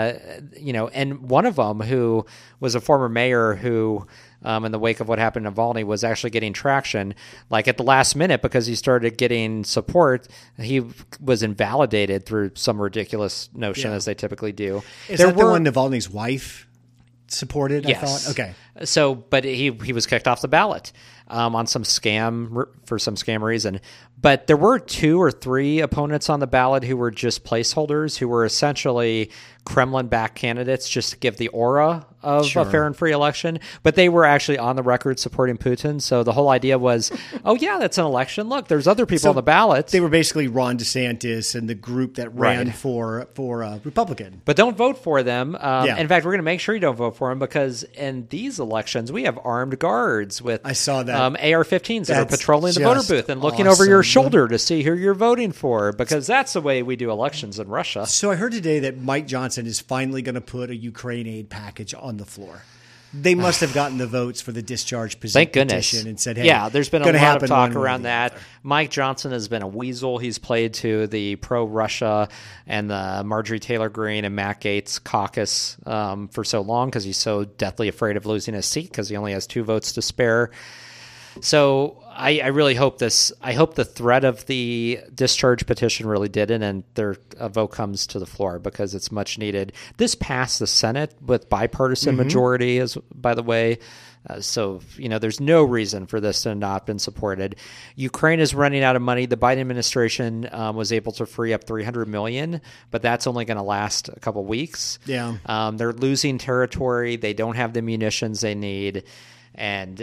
one of them, who was a former mayor who, in the wake of what happened in Navalny, was actually getting traction, like at the last minute, because he started getting support. He was invalidated through some ridiculous notion, as they typically do.
Is that the one Navalny's wife supported?
Yes.
I thought. Okay.
So, but he was kicked off the ballot on some scam for some scam reason. But there were 2 or 3 opponents on the ballot who were just placeholders, who were essentially Kremlin-backed candidates, just to give the aura of
Sure.
a fair and free election, but they were actually on the record supporting Putin. So the whole idea was, oh yeah, that's an election. Look, there's other people on the ballot.
They were basically Ron DeSantis and the group that ran
Right.
for Republican.
But don't vote for them.
Yeah.
In fact, we're going to make sure you don't vote for them because in these elections, we have armed guards with
I saw that.
AR-15s that are
That's
patrolling the voter
just
booth and looking over your
awesome.
shoulder to see who you're voting for because that's the way we do elections in Russia.
So I heard today that Mike Johnson is finally going to put a Ukraine aid package on the floor. They must have gotten the votes for the discharge
Thank goodness.
petition and said, hey,
yeah, there's been a
gonna
lot of
happen
talk
one way or
around
the
that.
other.
Mike Johnson has been a weasel. He's played to the pro-Russia and the Marjorie Taylor Greene and Matt Gaetz caucus for so long because he's so deathly afraid of losing his seat because he only has 2 votes to spare. So I really hope this. I hope the threat of the discharge petition really did it, and a vote comes to the floor because it's much needed. This passed the Senate with bipartisan majority, as by the way. So there's no reason for this to not have been supported. Ukraine is running out of money. The Biden administration was able to free up $300 million, but that's only going to last a couple weeks.
Yeah.
They're losing territory. They don't have the munitions they need, and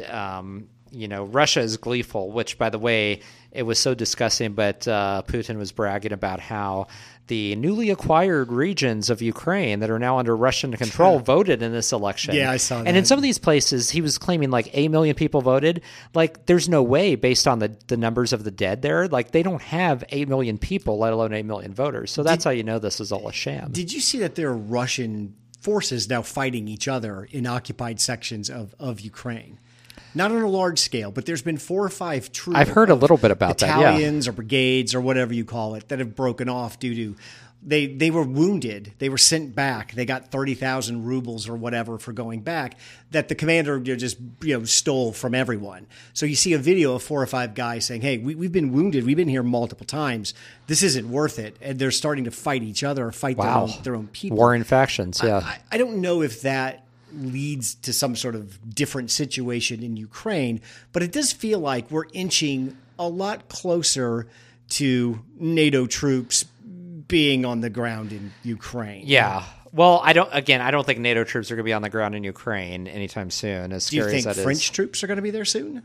Russia is gleeful, which, by the way, it was so disgusting, but Putin was bragging about how the newly acquired regions of Ukraine that are now under Russian control voted in this election.
Yeah, I saw that.
And in some of these places, he was claiming like 8 million people voted. Like, there's no way, based on the numbers of the dead there, like they don't have 8 million people, let alone 8 million voters. So that's how you know this is all a sham.
Did you see that there are Russian forces now fighting each other in occupied sections of Ukraine? Not on a large scale, but there's been 4 or 5 troops.
I've heard a little bit about that, yeah.
Battalions or brigades or whatever you call it that have broken off due to they were wounded. They were sent back. They got 30,000 rubles or whatever for going back that the commander just stole from everyone. So you see a video of 4 or 5 guys saying, hey, we've been wounded. We've been here multiple times. This isn't worth it. And they're starting to fight each other or fight their own people.
Warring factions, yeah.
I don't know if that leads to some sort of different situation in Ukraine, but it does feel like we're inching a lot closer to NATO troops being on the ground in Ukraine.
Yeah. Well, I don't think NATO troops are going to be on the ground in Ukraine anytime soon. As
Do you
scary
think
as that
French
is.
troops are going to be there soon?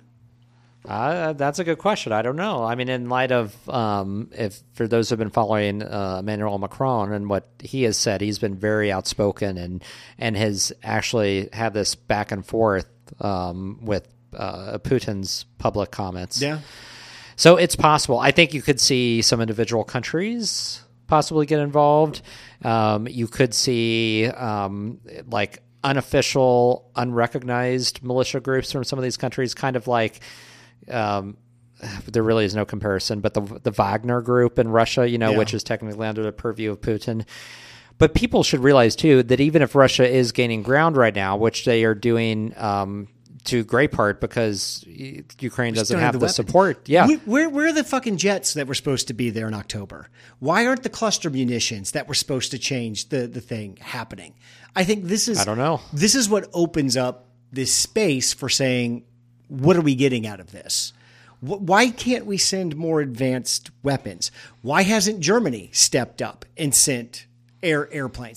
That's a good question. I don't know. I mean, in light of if for those who have been following Emmanuel Macron and what he has said, he's been very outspoken and has actually had this back and forth with Putin's public comments.
Yeah.
So it's possible. I think you could see some individual countries possibly get involved. You could see like unofficial, unrecognized militia groups from some of these countries, kind of like there really is no comparison, but the Wagner group in Russia, which is technically under the purview of Putin. But people should realize, too, that even if Russia is gaining ground right now, which they are doing to great part because Ukraine doesn't have the support. Yeah.
Where are the fucking jets that were supposed to be there in October? Why aren't the cluster munitions that were supposed to change the thing happening? I think this is...
I don't know.
This is what opens up this space for saying, what are we getting out of this? Why can't we send more advanced weapons? Why hasn't Germany stepped up and sent airplanes?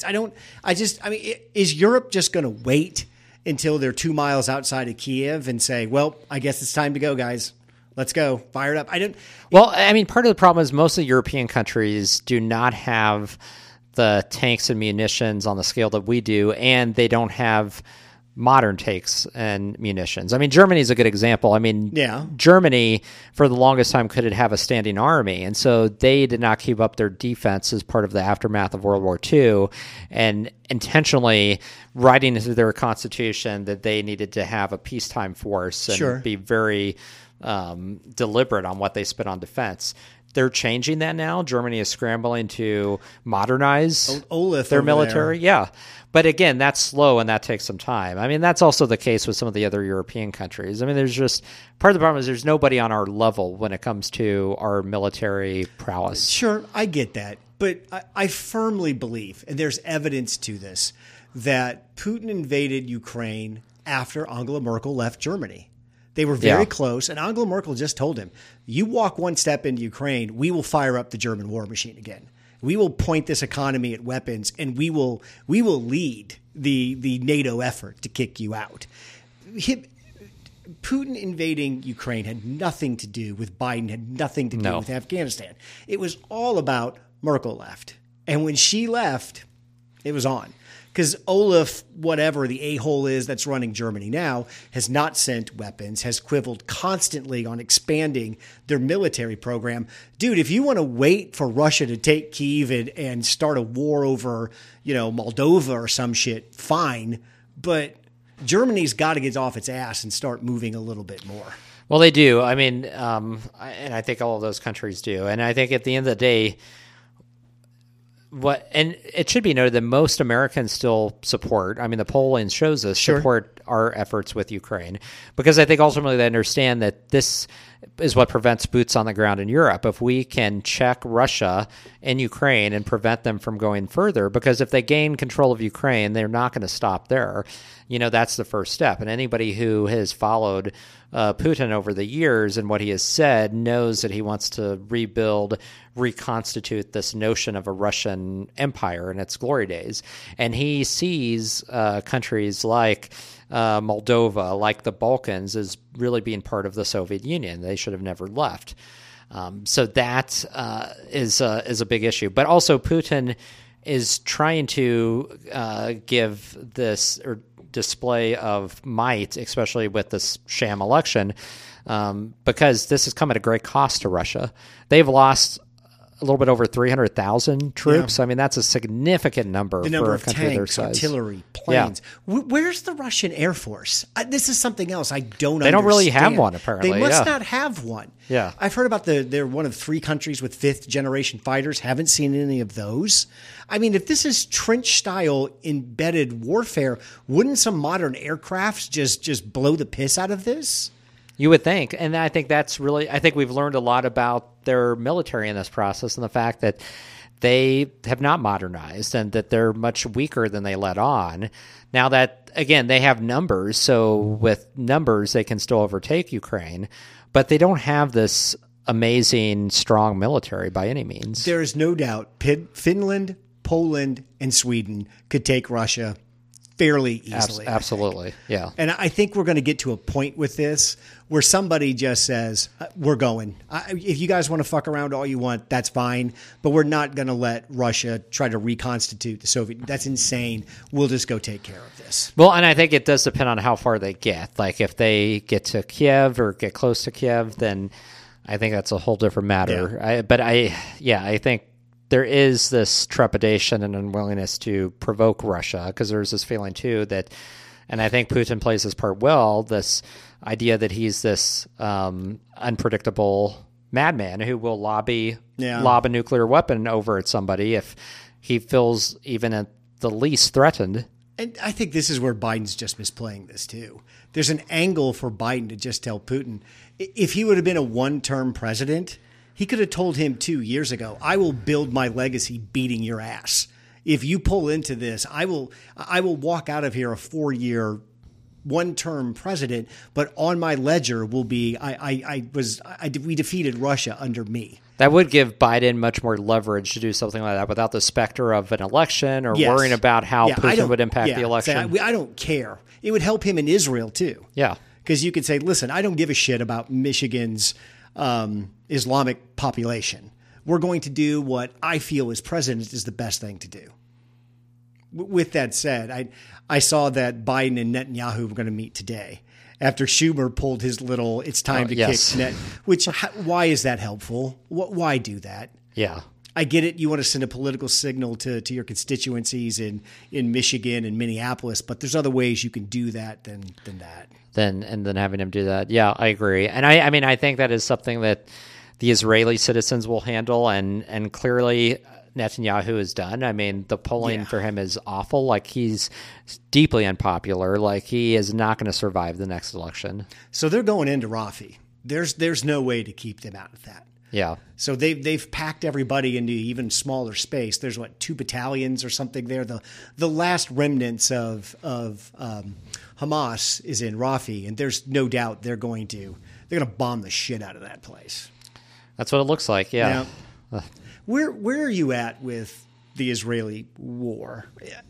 Is Europe just going to wait until they're 2 miles outside of Kiev and say, well, I guess it's time to go, guys. Let's go. Fire it up.
Well, I mean, part of the problem is most of the European countries do not have the tanks and munitions on the scale that we do, and they don't have modern tanks and munitions. I mean, Germany is a good example. I mean,
yeah.
Germany, for the longest time, couldn't have a standing army, and so they did not keep up their defense as part of the aftermath of World War II, and intentionally writing into their constitution that they needed to have a peacetime force and be very deliberate on what they spent on defense. They're changing that now. Germany is scrambling to modernize their military. Yeah. But again, that's slow and that takes some time. I mean, that's also the case with some of the other European countries. I mean, there's just part of the problem is there's nobody on our level when it comes to our military prowess.
Sure, I get that. But I firmly believe, and there's evidence to this, that Putin invaded Ukraine after Angela Merkel left Germany. They were very close, and Angela Merkel just told him, you walk one step into Ukraine, we will fire up the German war machine again. We will point this economy at weapons, and we will lead the NATO effort to kick you out. Putin invading Ukraine had nothing to do with Biden, had nothing to do with Afghanistan. It was all about Merkel left. And when she left, it was on. Because Olaf, whatever the a-hole is that's running Germany now, has not sent weapons, has quibbled constantly on expanding their military program. Dude, if you want to wait for Russia to take Kyiv and start a war over, Moldova or some shit, fine. But Germany's got to get off its ass and start moving a little bit more.
Well, they do. I mean, and I think all of those countries do. And I think at the end of the day, and it should be noted that most Americans still support, the polling shows us, support our efforts with Ukraine, because I think ultimately they understand that this is what prevents boots on the ground in Europe. If we can check Russia and Ukraine and prevent them from going further, because if they gain control of Ukraine, they're not going to stop there. That's the first step. And anybody who has followed Putin over the years and what he has said knows that he wants to reconstitute this notion of a Russian empire in its glory days. And he sees countries like Moldova, like the Balkans, as really being part of the Soviet Union. They should have never left. So that is a big issue. But also Putin is trying to give this or display of might, especially with this sham election, because this has come at a great cost to Russia. They've lost a little bit over 300,000 troops.
Yeah.
That's a significant number
the number
for a
of
country
tanks,
their size.
Artillery, planes. Yeah. Where's the Russian Air Force? This is something else I don't understand.
They don't really have one, apparently.
They must not have one.
Yeah.
I've heard about they're one of 3 countries with 5th generation fighters. Haven't seen any of those. If this is trench style embedded warfare, wouldn't some modern aircrafts just blow the piss out of this?
You would think. And I think I think we've learned a lot about their military in this process, and the fact that they have not modernized and that they're much weaker than they let on. Now that, again, they have numbers, so with numbers they can still overtake Ukraine, but they don't have this amazing, strong military by any means.
There is no doubt Finland, Poland, and Sweden could take Russia fairly easily.
Absolutely, yeah.
And I think we're going to get to a point with this where somebody just says, we're going. If you guys want to fuck around all you want, that's fine. But we're not going to let Russia try to reconstitute the Soviet. That's insane. We'll just go take care of this.
Well, and I think it does depend on how far they get. Like if they get to Kiev or get close to Kiev, then I think that's a whole different matter.
Yeah.
I think there is this trepidation and unwillingness to provoke Russia, because there's this feeling too that, and I think Putin plays his part well, this idea that he's this unpredictable madman who will lob a nuclear weapon over at somebody if he feels even at the least threatened.
And I think this is where Biden's just misplaying this too. There's an angle for Biden to just tell Putin, if he would have been a one-term president, he could have told him 2 years ago, I will build my legacy beating your ass. If you pull into this, I will walk out of here a 4-year, one-term president, but on my ledger will be we defeated Russia under me.
That would give Biden much more leverage to do something like that without the specter of an election or worrying about how Putin would impact the election.
I don't care. It would help him in Israel too.
Yeah.
Because you could say, listen, I don't give a shit about Michigan's Islamic population. We're going to do what I feel as president is the best thing to do. With that said, I saw that Biden and Netanyahu were going to meet today after Schumer pulled his little "it's time to kick net." Why is that helpful? Why do that?
Yeah,
I get it. You want to send a political signal to your constituencies in Michigan and Minneapolis, but there's other ways you can do that than that.
Then having him do that. Yeah, I agree. And I think that is something that the Israeli citizens will handle, and clearly Netanyahu has done. The polling for him is awful. Like, he's deeply unpopular. Like, he is not going to survive the next election.
So they're going into Rafi. There's no way to keep them out of that.
Yeah.
So they've packed everybody into even smaller space. There's 2 battalions or something there. The last remnants of Hamas is in Rafi, and there's no doubt they're going to bomb the shit out of that place.
That's what it looks like. Yeah.
Where are you at with the Israeli war?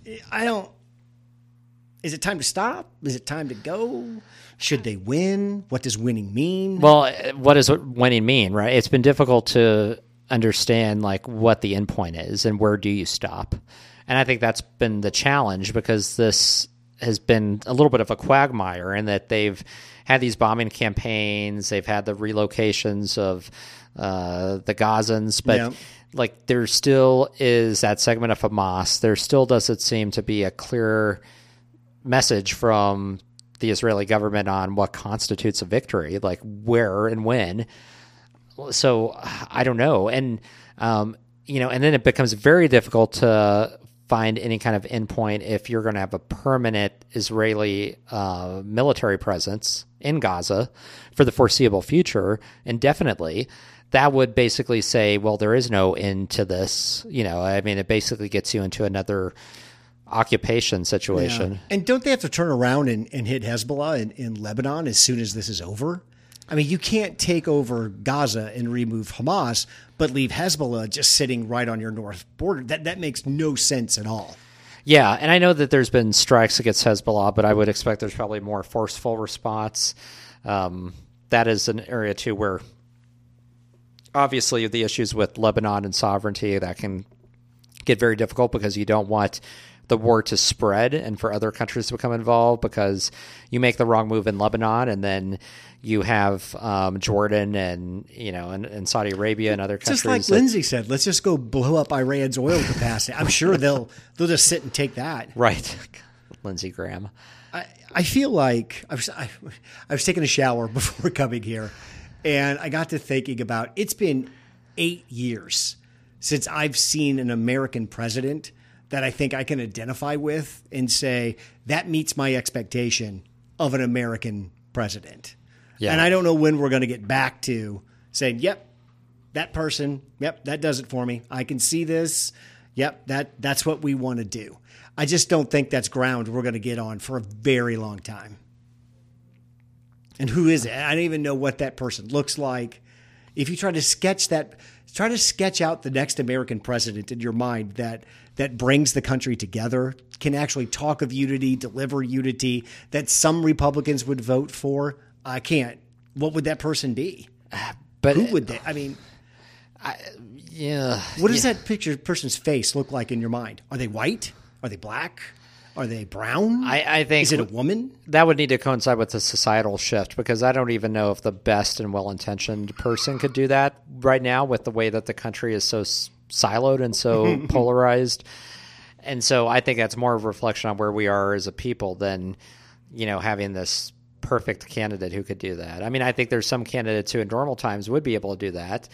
Is it time to stop? Is it time to go? Should they win? What does winning mean?
Well, what does winning mean, right? It's been difficult to understand like what the end point is and where do you stop. And I think that's been the challenge, because this has been a little bit of a quagmire in that they've had these bombing campaigns, they've had the relocations of the Gazans, but like there still is that segment of Hamas. There still doesn't seem to be a clear message from the Israeli government on what constitutes a victory, like where and when. So I don't know. And, and then it becomes very difficult to find any kind of endpoint if you're going to have a permanent Israeli military presence in Gaza for the foreseeable future indefinitely. That would basically say, well, there is no end to this. It basically gets you into another occupation situation.
Yeah. And don't they have to turn around and hit Hezbollah in Lebanon as soon as this is over? I mean, you can't take over Gaza and remove Hamas, but leave Hezbollah just sitting right on your north border. That makes no sense at all.
Yeah, and I know that there's been strikes against Hezbollah, but I would expect there's probably more forceful response. That is an area, too, where obviously the issues with Lebanon and sovereignty, that can get very difficult because you don't want the war to spread and for other countries to become involved, because you make the wrong move in Lebanon and then you have Jordan and Saudi Arabia and other countries.
Just like Lindsay said, let's just go blow up Iran's oil capacity. I'm sure they'll just sit and take that.
Right. Lindsey Graham.
I feel like I was taking a shower before coming here, and I got to thinking about, it's been 8 years since I've seen an American president that I think I can identify with and say, that meets my expectation of an American president. Yeah. And I don't know when we're going to get back to saying, yep, that person, yep, that does it for me. I can see this. Yep, that's what we want to do. I just don't think that's ground we're going to get on for a very long time. And who is it? I don't even know what that person looks like. If you try to sketch out the next American president in your mind that brings the country together, can actually talk of unity, deliver unity, that some Republicans would vote for, I can't. What would that person be? But who would they? I mean, what does that person's face look like in your mind? Are they white? Are they black? Are they brown?
I think,
is it a woman?
That would need to coincide with the societal shift, because I don't even know if the best and well-intentioned person could do that right now with the way that the country is so siloed and so polarized. And so I think that's more of a reflection on where we are as a people than, having this perfect candidate who could do that. I mean, I think there's some candidates who in normal times would be able to do that.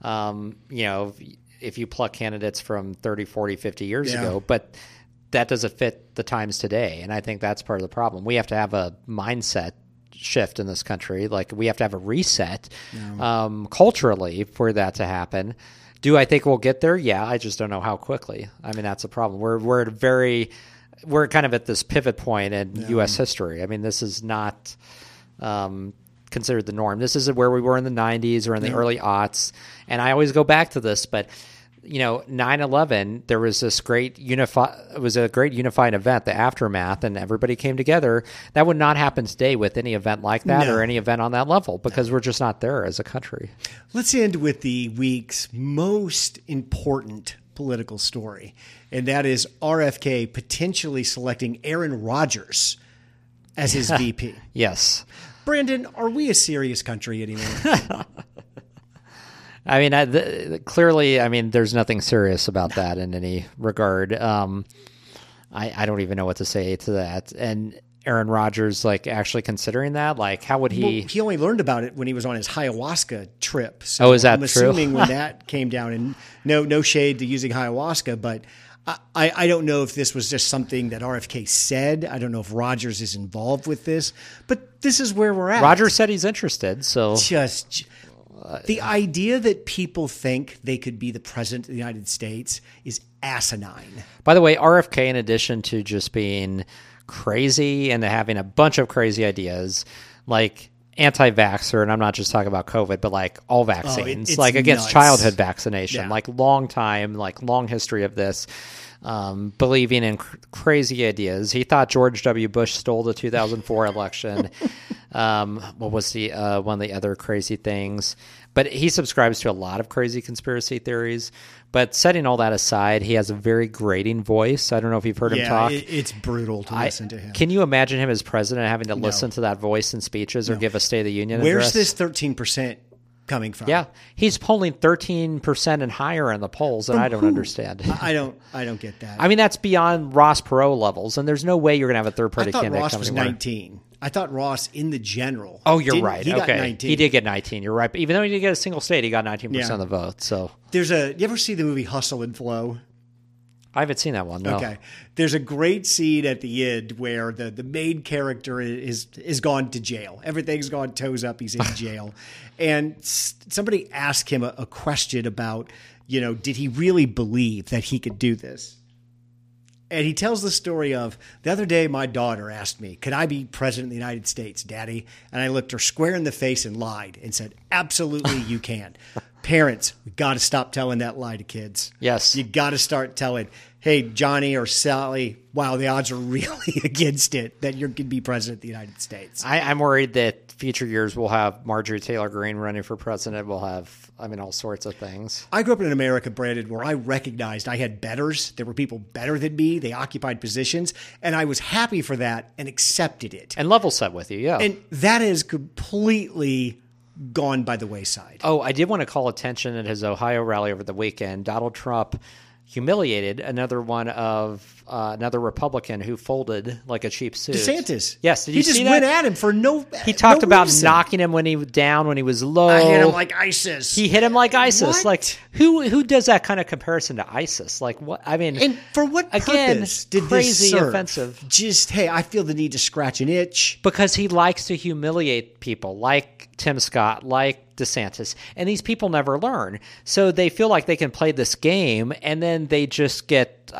If you pluck candidates from 30, 40, 50 years ago, but that doesn't fit the times today. And I think that's part of the problem. We have to have a mindset shift in this country. Like, we have to have a reset culturally for that to happen. Do I think we'll get there? Yeah, I just don't know how quickly. I mean, that's a problem. We're kind of at this pivot point in U.S. history. I mean, this is not considered the norm. This isn't where we were in the 90s or in the early aughts. And I always go back to this, but 9/11, there was this great unifying event, the aftermath, and everybody came together. That would not happen today with any event like that or any event on that level, because we're just not there as a country.
Let's end with the week's most important political story, and that is RFK potentially selecting Aaron Rodgers as his VP.
Yes.
Brandon, are we a serious country anymore?
I mean, clearly, there's nothing serious about that in any regard. I don't even know what to say to that. And Aaron Rodgers, actually considering that, how would he?
Well, he only learned about it when he was on his ayahuasca trip. So
is that
I'm
true?
assuming when that came down, and no shade to using ayahuasca, but I don't know if this was just something that RFK said. I don't know if Rodgers is involved with this, but this is where we're at.
Rodgers said he's interested, so
the idea that people think they could be the president of the United States is asinine.
By the way, RFK, in addition to just being crazy and having a bunch of crazy ideas, anti-vaxxer, and I'm not just talking about COVID, but like all vaccines,
it's
like against
nuts.
childhood vaccination,
Yeah.
like long time, like long history of this, believing in crazy ideas. He thought George W. Bush stole the 2004 election. What was the one of the other crazy things? But he subscribes to a lot of crazy conspiracy theories. But setting all that aside, he has a very grating voice. I don't know if you've heard him talk.
It's brutal to listen to him.
Can you imagine him as president having to listen to that voice in speeches or give a State of the Union
Where's
address?
this 13% coming from?
Yeah, he's polling 13% and higher in the polls, and I don't understand.
I don't get that.
I mean, that's beyond Ross Perot levels, and there's no way you're going to have a third-party
I thought
candidate
Ross
coming
was
anywhere.
19. I thought Ross in the general.
Oh, you're right.
He
okay,
got 19.
he did get 19. You're right. But even though he didn't get a single state, he got 19%
Yeah.
of the vote. So
You ever see the movie Hustle and Flow?
I haven't seen that one. No.
Okay. There's a great scene at the end where the main character is gone to jail. Everything's gone toes up. He's in jail. And somebody asked him a question about, did he really believe that he could do this? And he tells the story of, the other day my daughter asked me, could I be president of the United States, Daddy? And I looked her square in the face and lied and said, absolutely you can. Parents, we got to stop telling that lie to kids.
Yes.
You got to start telling, hey, Johnny or Sally, wow, the odds are really against it that you could be president of the United States.
I'm worried that future years we'll have Marjorie Taylor Greene running for president. We'll have, all sorts of things.
I grew up in America, Brandon, where I recognized I had betters. There were people better than me. They occupied positions. And I was happy for that and accepted it.
And level set with you, yeah.
And that is completely gone by the wayside.
Oh, I did want to call attention at his Ohio rally over the weekend. Donald Trump humiliated another Republican who folded like a cheap suit.
DeSantis.
Yes, did you
he just
see that?
went at him for no
He talked about
reason.
knocking him when he was down, when he was low.
I hit him like ISIS.
He hit him like ISIS.
What?
Like who does that kind of comparison to ISIS? Like what? I mean,
And for what
again,
purpose did
crazy
this serve?
offensive.
Just, hey, I feel the need to scratch an itch.
Because he likes to humiliate people like Tim Scott, like DeSantis. And these people never learn. So they feel like they can play this game and then they just get,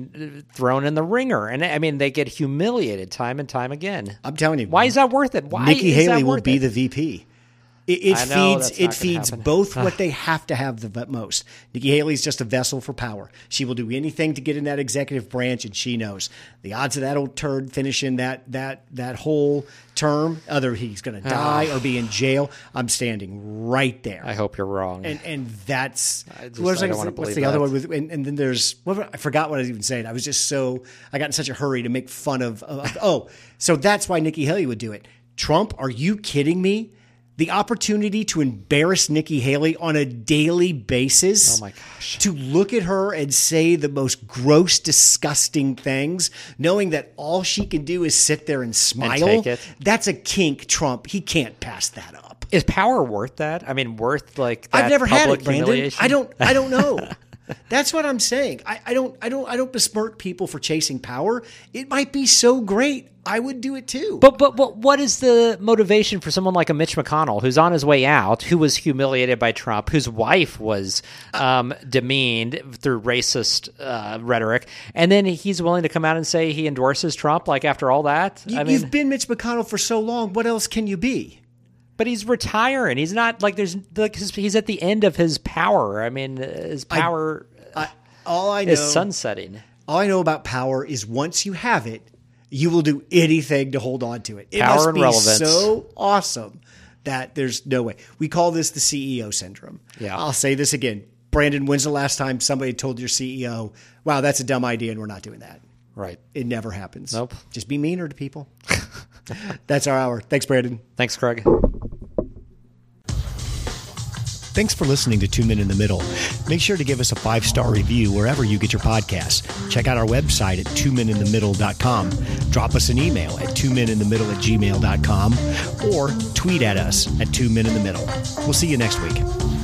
thrown in the ringer. And they get humiliated time and time again.
I'm telling you.
Why is that worth it? Why
Nikki
is
Haley
that
will
worth
be
it?
the VP. It
I know,
feeds
that's not gonna
feeds
happen.
both what they have to have the most. Nikki Haley's just a vessel for power. She will do anything to get in that executive branch, and she knows the odds of that old turd finishing that whole term, either he's going to die or be in jail. I'm standing right there.
I hope you're wrong.
And that's
I don't wanna
what's
believe
the other
that.
one with, and then there's I forgot what I was even saying. I was just I got in such a hurry to make fun of so that's why Nikki Haley would do it. Trump, are you kidding me? The opportunity to embarrass Nikki Haley on a daily basis.
Oh my gosh.
To look at her and say the most gross, disgusting things, knowing that all she can do is sit there and smile.
take it.
That's a kink, Trump. He can't pass that up.
Is power worth that? Worth like that
I've never had
public
it, Brandon.
humiliation?
I don't know. That's what I'm saying. I don't besmirch people for chasing power. It might be so great. I would do it too.
But what is the motivation for someone like a Mitch McConnell who's on his way out, who was humiliated by Trump, whose wife was demeaned through racist rhetoric, and then he's willing to come out and say he endorses Trump? Like after all that,
You've been Mitch McConnell for so long. What else can you be?
But he's retiring. He's not he's at the end of his power. His power
All I know
is sunsetting.
All I know about power is once you have it, you will do anything to hold on to it. It
Power
must
and
be
relevance.
so awesome that there's no way. We call this the CEO syndrome.
Yeah.
I'll say this again. Brandon, when's the last time somebody told your CEO, wow, that's a dumb idea and we're not doing that?
Right.
It never happens.
Nope.
Just be meaner to people. That's our hour. Thanks, Brandon.
Thanks, Craig.
Thanks for listening to 2 Men in the Middle. Make sure to give us a 5-star review wherever you get your podcasts. Check out our website at 2meninthemiddle.com. Drop us an email at 2meninthemiddle@gmail.com or tweet at us at 2 Men in the Middle. We'll see you next week.